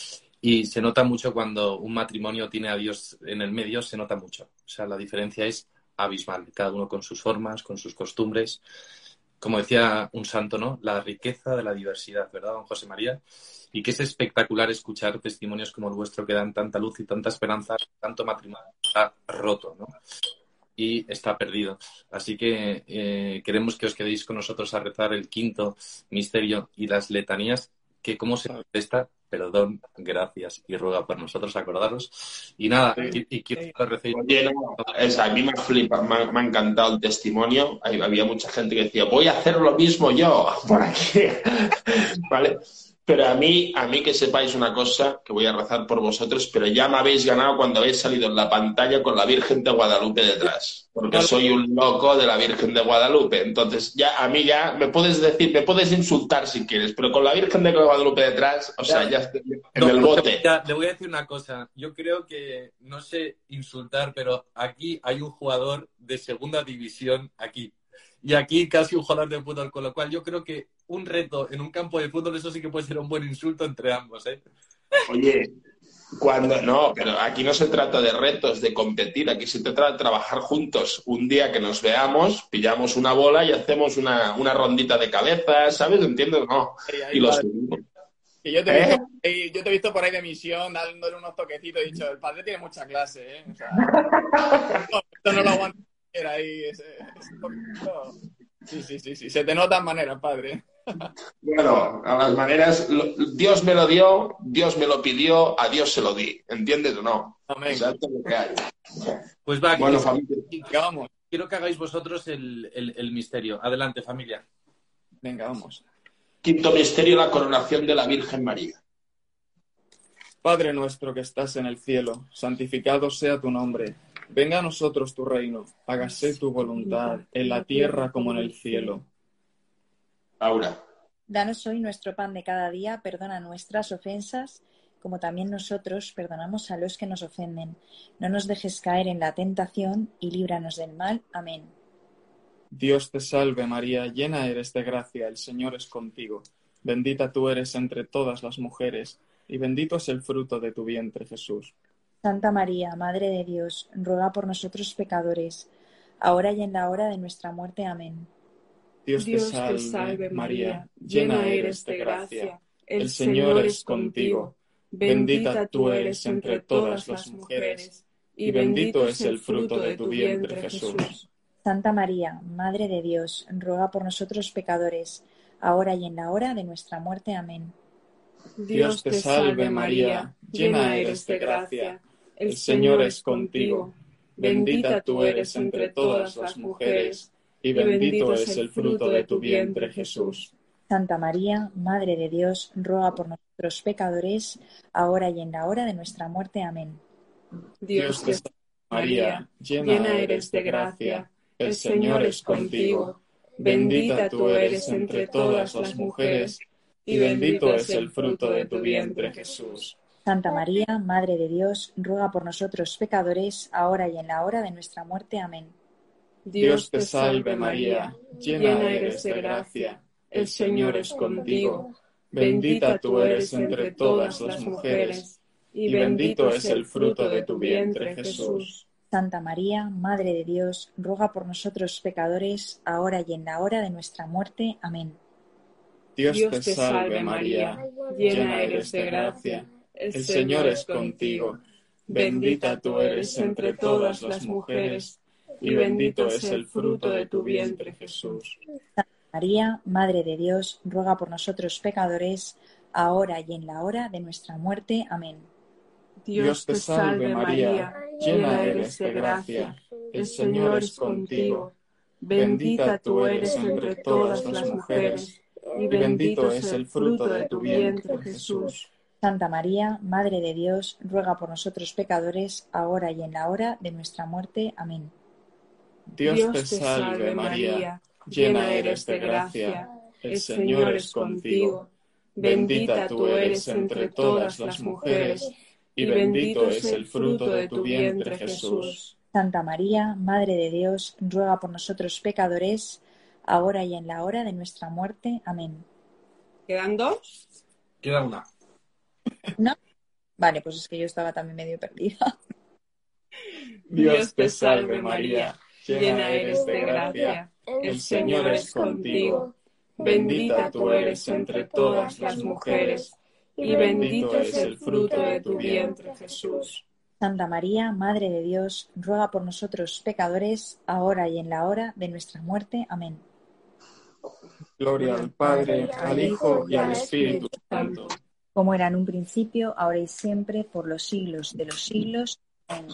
B: Y se nota mucho cuando un matrimonio tiene a Dios en el medio, se nota mucho. O sea, la diferencia es abismal, cada uno con sus formas, con sus costumbres. Como decía un santo, ¿no? La riqueza de la diversidad, ¿verdad, don José María? Y que es espectacular escuchar testimonios como el vuestro que dan tanta luz y tanta esperanza, tanto matrimonio está roto, ¿no? Y está perdido. Así que queremos que os quedéis con nosotros a rezar el 5.º misterio y las letanías, que cómo se contesta, perdón, gracias y ruega por nosotros, acordaros. Y nada, y quiero que recéis.
E: Oye, no, a mí me flipa, me ha encantado el testimonio. Había mucha gente que decía, voy a hacer lo mismo yo por aquí. ¿Vale? Pero a mí que sepáis una cosa, que voy a rezar por vosotros, pero ya me habéis ganado cuando habéis salido en la pantalla con la Virgen de Guadalupe detrás. Porque soy un loco de la Virgen de Guadalupe. Entonces, ya a mí ya me puedes decir, me puedes insultar si quieres, pero con la Virgen de Guadalupe detrás, o sea, ya estoy en el bote.
B: Le voy a decir una cosa. Yo creo que, no sé insultar, pero aquí hay un jugador de segunda división aquí. Y aquí casi un jugador de fútbol, con lo cual yo creo que un reto en un campo de fútbol, eso sí que puede ser un buen insulto entre ambos, ¿eh?
E: Oye, no, pero aquí no se trata de retos, de competir, aquí se trata de trabajar juntos. Un día que nos veamos, pillamos una bola y hacemos una rondita de cabeza, ¿sabes? ¿Entiendes? No. Y los subimos.
G: Y yo te he visto por ahí de misión, dándole unos toquecitos, he dicho, el padre tiene mucha clase, ¿eh? O sea, esto no lo aguanto ahí. Sí, se te notan maneras, padre.
E: Bueno, a las maneras, Dios me lo dio, Dios me lo pidió, a Dios se lo di. ¿Entiendes o no?
G: Amén.
E: O sea, esto es lo que hay.
B: Pues va,
E: bueno, familia.
G: Vamos.
B: quiero que hagáis vosotros el misterio. Adelante, familia.
G: Venga, vamos.
E: Quinto misterio, la coronación de la Virgen María.
G: Padre nuestro que estás en el cielo, santificado sea tu nombre. Venga a nosotros tu reino, hágase tu voluntad, en la tierra como en el cielo.
E: Laura.
D: Danos hoy nuestro pan de cada día, perdona nuestras ofensas, como también nosotros perdonamos a los que nos ofenden. No nos dejes caer en la tentación y líbranos del mal. Amén.
G: Dios te salve María, llena eres de gracia, el Señor es contigo. Bendita tú eres entre todas las mujeres, y bendito es el fruto de tu vientre, Jesús.
D: Santa María, Madre de Dios, ruega por nosotros pecadores, ahora y en la hora de nuestra muerte. Amén.
G: Dios te salve María, llena eres de gracia, el Señor es contigo. Bendita tú eres entre todas las mujeres, y bendito es el fruto de tu vientre, Jesús.
D: Santa María, Madre de Dios, ruega por nosotros pecadores, ahora y en la hora de nuestra muerte. Amén.
G: Dios te salve María, llena eres de gracia, el Señor es contigo. Bendita tú eres entre todas las mujeres, y bendito es el fruto de tu vientre, Jesús.
D: Santa María, Madre de Dios, ruega por nosotros pecadores, ahora y en la hora de nuestra muerte. Amén.
G: Dios te salve María, llena eres de gracia, el Señor es contigo. Bendita tú eres entre todas las mujeres, y bendito es el fruto de tu vientre, Jesús.
D: Santa María, Madre de Dios, ruega por nosotros pecadores, ahora y en la hora de nuestra muerte. Amén.
G: Dios te salve María, llena eres de gracia, el Señor es contigo. Bendita tú eres entre todas las mujeres, y bendito es el fruto de tu vientre, Jesús.
D: Santa María, Madre de Dios, ruega por nosotros pecadores, ahora y en la hora de nuestra muerte. Amén.
G: Dios te salve María, llena eres de gracia, el Señor es contigo. Bendita tú eres entre todas las mujeres, y bendito es el fruto de tu vientre, Jesús.
D: Santa María, Madre de Dios, ruega por nosotros pecadores, ahora y en la hora de nuestra muerte. Amén.
G: Dios te salve María, llena eres de gracia, el Señor es contigo. Bendita tú eres entre todas las mujeres, y bendito es el fruto de tu vientre, Jesús.
D: Santa María, Madre de Dios, ruega por nosotros pecadores, ahora y en la hora de nuestra muerte. Amén.
G: Dios te salve María, llena eres de gracia, el Señor es contigo. Bendita tú eres entre todas las mujeres, y bendito es el fruto de tu vientre, Jesús.
D: Santa María, Madre de Dios, ruega por nosotros pecadores, ahora y en la hora de nuestra muerte. Amén.
H: ¿Quedan dos?
B: Queda una.
D: ¿No? Vale, pues es que yo estaba también medio perdida.
G: Dios te salve María, llena eres de gracia, el Señor es contigo. Bendita tú eres entre todas las mujeres, y bendito es el fruto de tu vientre, Jesús.
D: Santa María, Madre de Dios, ruega por nosotros pecadores, ahora y en la hora de nuestra muerte. Amén.
G: Gloria al Padre, al Hijo y al Espíritu Santo.
D: Como era en un principio, ahora y siempre, por los siglos de los siglos. Amén.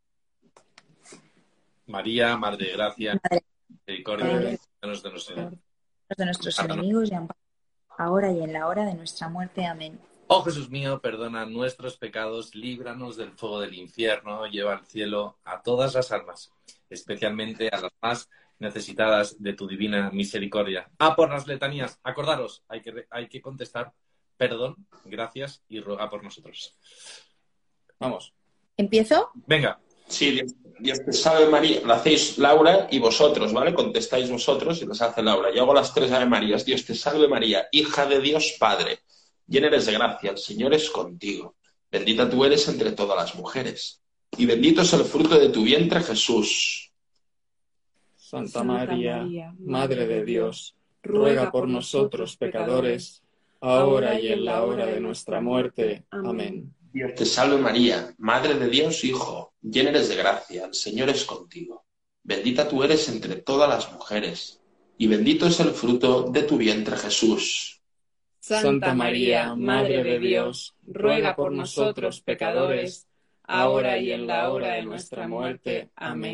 B: María, Madre de Gracia,
D: Madre
B: misericordia,
D: de
B: de
D: nuestros enemigos y amparo, ahora y en la hora de nuestra muerte. Amén.
B: Oh Jesús mío, perdona nuestros pecados, líbranos del fuego del infierno, lleva al cielo a todas las almas, especialmente a las más necesitadas de tu divina misericordia. Por las letanías, acordaros, hay que contestar perdón, gracias y ruega por nosotros. Vamos.
D: ¿Empiezo?
B: Venga.
E: Sí, Dios te salve María. Lo hacéis Laura y vosotros, ¿vale? Contestáis vosotros y las hace Laura. Yo hago las tres Ave Marías. Dios te salve María, hija de Dios Padre. Llena eres de gracia, el Señor es contigo. Bendita tú eres entre todas las mujeres. Y bendito es el fruto de tu vientre, Jesús.
G: Santa María, Madre de Dios, ruega por nosotros pecadores, ahora y en la hora de nuestra muerte. Amén.
E: Dios te salve María, Madre de Dios Hijo, llena eres de gracia, el Señor es contigo. Bendita tú eres entre todas las mujeres, y bendito es el fruto de tu vientre, Jesús.
H: Santa María, Madre de Dios, ruega por nosotros pecadores, ahora y en la hora de nuestra muerte. Amén.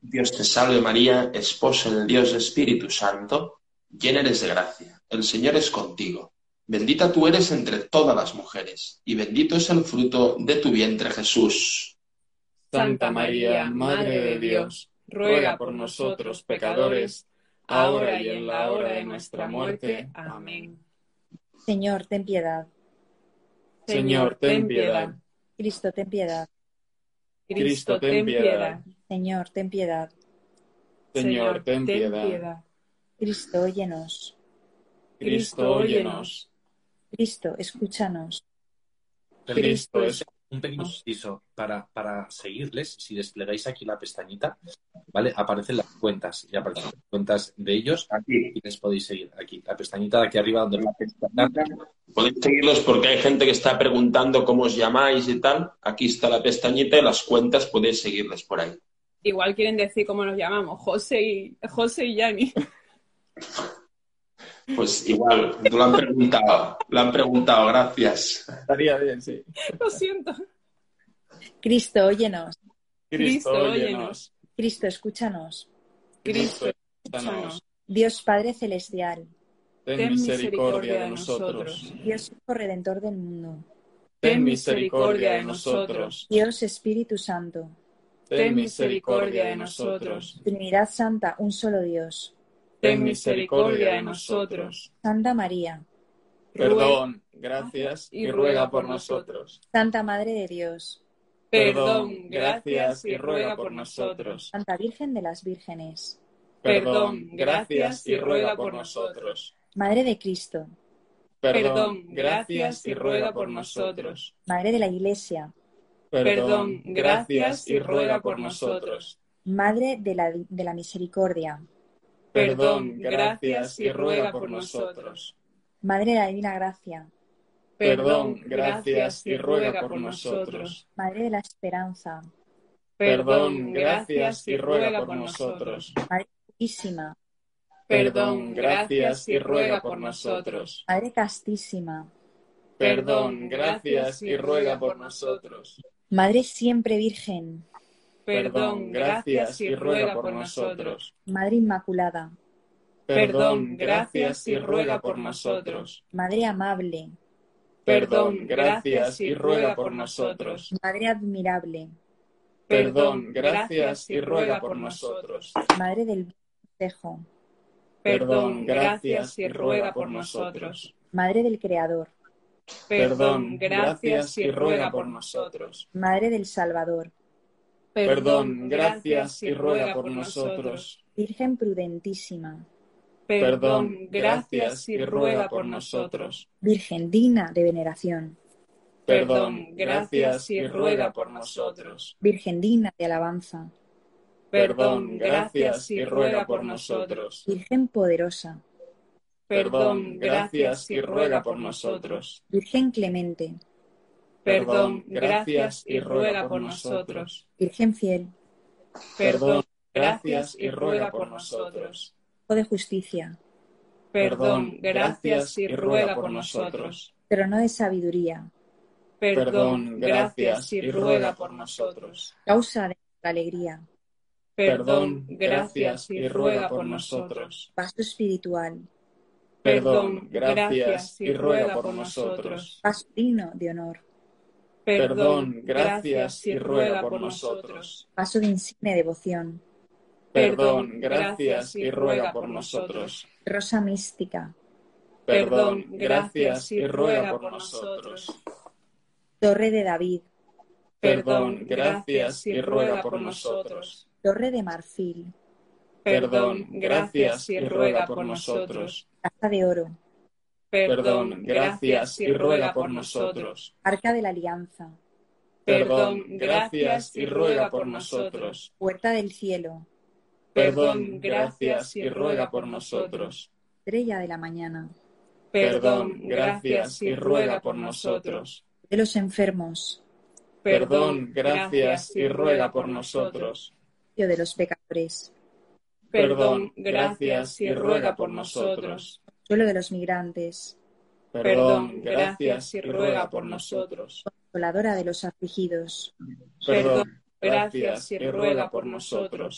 E: Dios te salve María, esposa de Dios Espíritu Santo, llena eres de gracia, el Señor es contigo. Bendita tú eres entre todas las mujeres, y bendito es el fruto de tu vientre Jesús.
G: Santa María, Madre de Dios, ruega por nosotros pecadores, ahora y en la hora de nuestra muerte. Amén.
D: Señor, ten piedad.
G: Señor, ten piedad.
D: Cristo, ten piedad.
G: Cristo, ten piedad.
D: Señor, ten piedad.
G: Señor, ten piedad.
D: Cristo, óyenos.
G: Cristo, óyenos.
D: Cristo, escúchanos.
G: Cristo, es
B: Un pequeño inciso para seguirles. Si desplegáis aquí la pestañita, ¿vale? Aparecen las cuentas y aparecen las cuentas de ellos
E: Aquí.
B: y les podéis seguir aquí. La pestañita de aquí arriba donde
E: Podéis seguirlos porque hay gente que está preguntando cómo os llamáis y tal. Aquí está la pestañita y las cuentas, podéis seguirles por ahí.
H: Igual quieren decir cómo nos llamamos, José y Yani.
E: Pues igual, tú lo han preguntado, gracias.
G: estaría bien, sí.
H: Lo siento.
D: Cristo, óyenos.
G: Cristo, óyenos.
D: Cristo, escúchanos.
H: Cristo,
G: escúchanos.
D: Dios Padre Celestial.
G: Ten misericordia de nosotros.
D: Dios Hijo Redentor del mundo.
G: Ten misericordia de nosotros.
D: Dios Espíritu Santo.
G: Ten misericordia de nosotros.
D: Trinidad Santa, un solo Dios.
G: Ten misericordia de nosotros.
D: Santa María.
G: Perdón, gracias y ruega por nosotros.
D: Santa Madre de Dios.
H: Perdón, gracias y ruega por nosotros.
D: Santa Virgen de las Vírgenes.
G: Perdón, gracias y ruega por nosotros.
D: Madre de Cristo.
G: Perdón, gracias y ruega por nosotros.
D: Madre de la Iglesia.
G: Perdón, gracias y ruega por nosotros.
D: Madre de la Misericordia.
G: Perdón, gracias y ruega por nosotros.
D: Madre de la Divina Gracia.
G: Perdón, gracias y ruega por nosotros.
D: Madre de la Esperanza.
G: Perdón, gracias y ruega por nosotros.
D: Madre Purísima.
G: Perdón, gracias y ruega por nosotros.
D: Madre Castísima.
G: Perdón, gracias y ruega por nosotros.
D: Madre Siempre Virgen.
G: Perdón, gracias y ruega por nosotros.
D: Madre Inmaculada.
G: Perdón, gracias y ruega por nosotros.
D: Madre Amable.
G: Perdón, gracias y ruega por nosotros.
D: Madre Admirable.
G: Perdón, gracias y ruega por nosotros.
D: Madre del Consejo.
G: Perdón, gracias y ruega por nosotros.
D: Madre del Creador.
G: Perdón, gracias y ruega por nosotros.
D: Madre del Salvador.
G: Perdón, gracias y ruega por nosotros.
D: Virgen prudentísima.
G: Perdón, gracias y ruega por nosotros.
D: Virgen digna de veneración.
G: Perdón, gracias y ruega por nosotros.
D: Virgen digna de alabanza.
G: Perdón, gracias y ruega por nosotros.
D: Virgen poderosa.
G: Perdón, gracias y ruega por nosotros.
D: Virgen clemente.
G: Perdón, gracias y ruega por nosotros.
D: Virgen fiel.
G: Perdón, gracias y ruega por nosotros.
D: Hijo de justicia.
G: Perdón, gracias y ruega por nosotros.
D: Trono de sabiduría.
G: Perdón, gracias y ruega por nosotros.
D: Causa de nuestra alegría.
G: Perdón, gracias y ruega por nosotros.
D: Paso espiritual.
G: Perdón, gracias y ruega por nosotros.
D: Paso digno de honor.
G: Perdón, gracias y ruega por nosotros.
D: Paso de insigne devoción.
G: Perdón, gracias y ruega por nosotros.
D: Rosa mística.
G: Perdón, gracias y ruega por nosotros.
D: Torre de David.
G: Perdón, gracias y ruega por nosotros.
D: Torre de marfil.
G: Perdón, gracias y ruega por nosotros.
D: Casa de oro.
G: Perdón, gracias y ruega por nosotros.
D: Arca de la Alianza.
G: Perdón, gracias y ruega por nosotros.
D: Puerta del cielo.
G: Perdón, gracias y ruega por nosotros.
D: Estrella de la mañana.
G: Perdón, gracias y ruega por nosotros.
D: De los enfermos.
G: Perdón, gracias y ruega por nosotros.
D: De los pecadores.
G: Perdón, gracias y ruega por nosotros.
D: Consuelo de los migrantes.
G: Perdón, gracias y ruega por nosotros.
D: Consoladora de los afligidos.
G: Perdón, gracias y ruega por nosotros.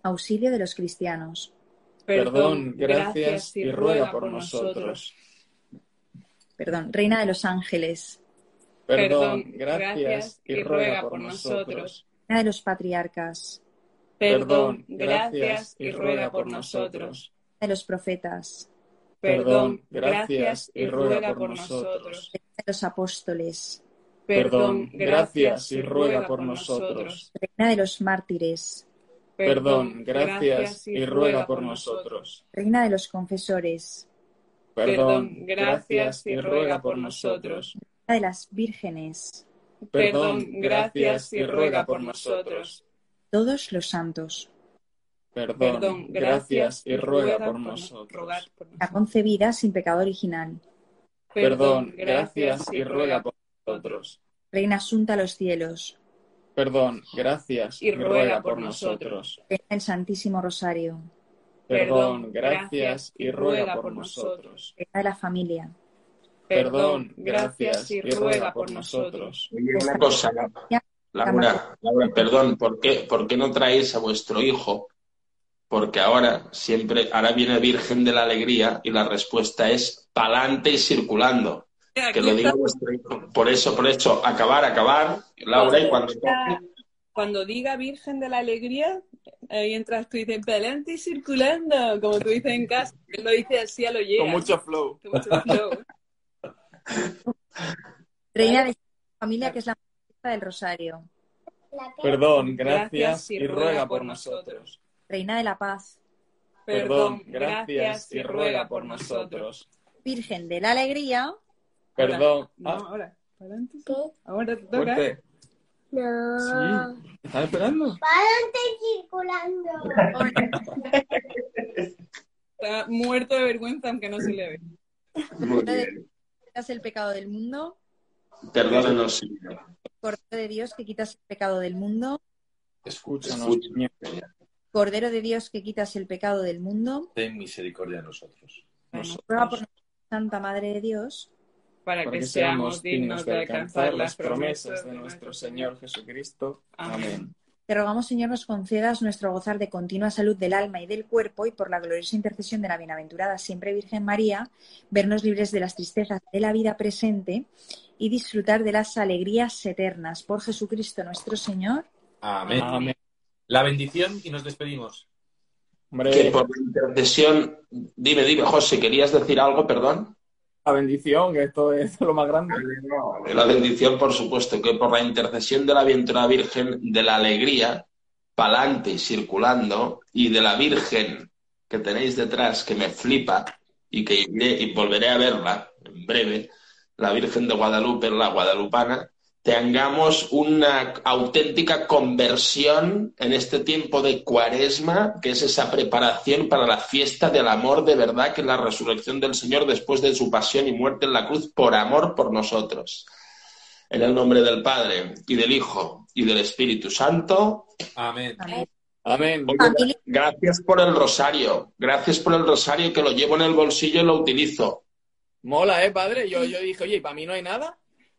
D: auxilio de los cristianos.
G: Perdón, gracias y ruega por nosotros.
D: Perdón, Reina de los ángeles.
G: Perdón, gracias y ruega por nosotros.
D: Reina de los patriarcas.
G: Perdón, gracias y ruega por nosotros.
D: De los profetas.
G: Perdón, gracias y ruega por nosotros.
D: De los apóstoles.
G: Perdón, gracias y ruega por nosotros.
D: Reina de los mártires.
G: Perdón, gracias y ruega por nosotros.
D: Reina de los confesores.
G: Perdón, gracias y ruega por nosotros.
D: Reina de las vírgenes.
G: Perdón, gracias y ruega por nosotros.
D: Todos los santos.
G: Perdón, gracias y ruega por nosotros.
D: La concebida sin pecado original.
G: Perdón, gracias y ruega por nosotros.
D: Reina asunta a los cielos.
G: Perdón, gracias y ruega por nosotros.
D: Reina del Santísimo Rosario.
G: Perdón, gracias y ruega por nosotros.
D: Reina de la familia.
G: Perdón, gracias y ruega por nosotros.
E: Oye, una cosa, Laura, perdón, ¿por qué no traéis a vuestro hijo? Porque ahora viene Virgen de la Alegría y la respuesta es pa'lante y circulando. Que lo diga vuestro hijo. Por eso, acabar, Laura, y
H: cuando diga Virgen de la Alegría, ahí entras tú y dices, pa'lante y circulando, como tú dices en casa. Él lo dice así a lo llega.
G: Con mucho flow.
D: Reina de la familia, que es la fiesta del Rosario.
G: Perdón, gracias y ruega por nosotros.
D: Reina de la paz.
G: Perdón, gracias y ruega por nosotros.
D: Virgen de la Alegría.
G: Perdón.
H: Ahora. ¿Adelante? Ahora te toca.
G: Fuerte.
I: No.
G: Sí. ¿Estás esperando?
I: Pa'lante circulando.
H: Está muerto de vergüenza, aunque no se le ve.
E: Muy bien.
D: Quitas el pecado del mundo.
E: Perdónenos, Señor.
D: Cordero de Dios, que quitas el pecado del mundo.
G: Escúchanos, Señor.
D: Cordero de Dios, que quitas el pecado del mundo.
B: Ten misericordia de nosotros.
D: Ruega por nuestra Santa Madre de Dios.
H: Para que seamos dignos de alcanzar las promesas de nuestro Señor
G: Jesucristo. Amén.
D: Te rogamos, Señor, nos concedas nuestro gozar de continua salud del alma y del cuerpo, y por la gloriosa intercesión de la bienaventurada siempre Virgen María, vernos libres de las tristezas de la vida presente y disfrutar de las alegrías eternas. Por Jesucristo nuestro Señor.
B: Amén.
G: Amén.
B: La bendición y nos despedimos.
E: Que por la intercesión... Dime, José, ¿querías decir algo, perdón?
G: La bendición, que esto es lo más grande.
E: La bendición, por supuesto, que por la intercesión de la bienaventurada Virgen de la Alegría, pa'lante y circulando, y de la Virgen que tenéis detrás, que me flipa, y que iré y volveré a verla en breve, la Virgen de Guadalupe, la guadalupana, tengamos una auténtica conversión en este tiempo de Cuaresma, que es esa preparación para la fiesta del amor de verdad, que es la resurrección del Señor después de su pasión y muerte en la cruz por amor por nosotros. En el nombre del Padre, y del Hijo, y del Espíritu Santo.
B: Amén.
D: Amén.
G: Amén.
E: Oye, gracias por el rosario. Gracias por el rosario, que lo llevo en el bolsillo y lo utilizo.
G: Mola, padre. Yo dije, oye, ¿y para mí no hay nada?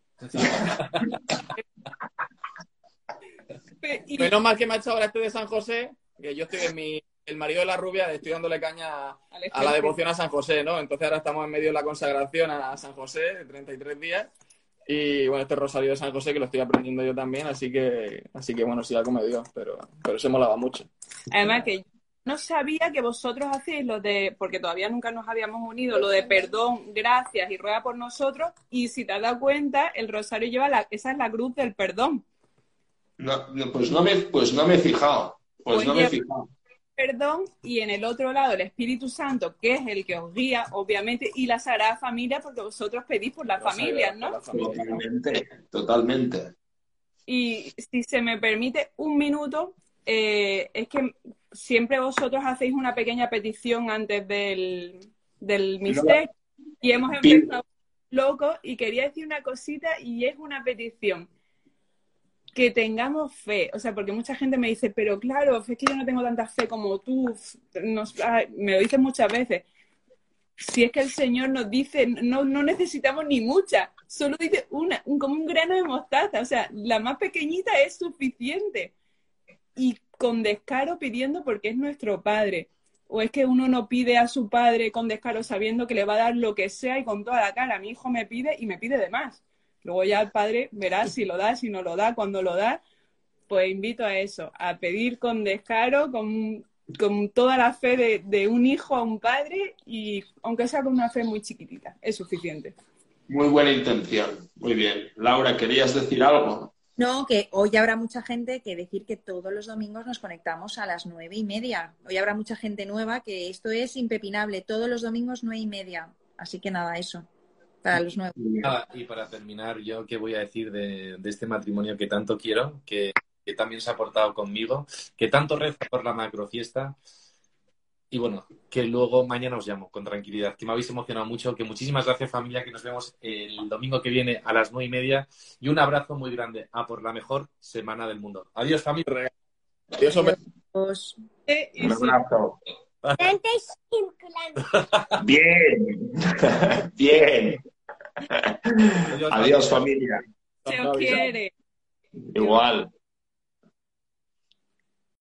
G: Menos mal que me ha echado ahora de San José, que yo estoy el marido de la rubia, estoy dándole caña a la devoción a San José, ¿no? Entonces ahora estamos en medio de la consagración a San José, de 33 días, y bueno, este rosario de San José que lo estoy aprendiendo yo también, así que bueno, sí, algo me dio, pero se molaba mucho.
H: Además que no sabía que vosotros hacéis lo de, porque todavía nunca nos habíamos unido, lo de perdón, gracias y ruega por nosotros, y si te has dado cuenta, el rosario lleva esa es la cruz del perdón.
E: Pues no me he fijado.
H: Perdón, y en el otro lado el Espíritu Santo, que es el que os guía, obviamente, y la Sagrada Familia, porque vosotros pedís por las familias, ¿no?
E: Totalmente.
H: Y si se me permite un minuto, es que siempre vosotros hacéis una pequeña petición antes del misterio, y hemos empezado loco, y quería decir una cosita, y es una petición. Que tengamos fe, o sea, porque mucha gente me dice, pero claro, es que yo no tengo tanta fe como tú, me lo dicen muchas veces. Si es que el Señor nos dice, no necesitamos ni mucha, solo dice como un grano de mostaza, o sea, la más pequeñita es suficiente. Y con descaro pidiendo porque es nuestro padre. O es que uno no pide a su padre con descaro sabiendo que le va a dar lo que sea y con toda la cara. Mi hijo me pide y me pide de más. Luego ya el padre verá si lo da, si no lo da, cuando lo da. Pues invito a eso, a pedir con descaro, con toda la fe de un hijo a un padre, y aunque sea con una fe muy chiquitita, es suficiente.
E: Muy buena intención. Muy bien. Laura, ¿querías decir algo?
D: No, que hoy habrá mucha gente que decir que todos los domingos nos conectamos a las 9:30. Hoy habrá mucha gente nueva, que esto es impepinable. Todos los domingos 9:30. Así que nada, eso, para los nuevos.
B: Y para terminar, yo qué voy a decir de este matrimonio que tanto quiero, que también se ha portado conmigo, que tanto rezo por la macrofiesta. Y bueno, que luego mañana os llamo con tranquilidad, que me habéis emocionado mucho, que muchísimas gracias, familia, que nos vemos el domingo que viene a las 9:30, y un abrazo muy grande a por la mejor semana del mundo. Adiós, familia.
G: Adiós, hombre.
E: Un abrazo. Bien. Bien. Adiós, familia.
H: Se os quiere.
E: Igual.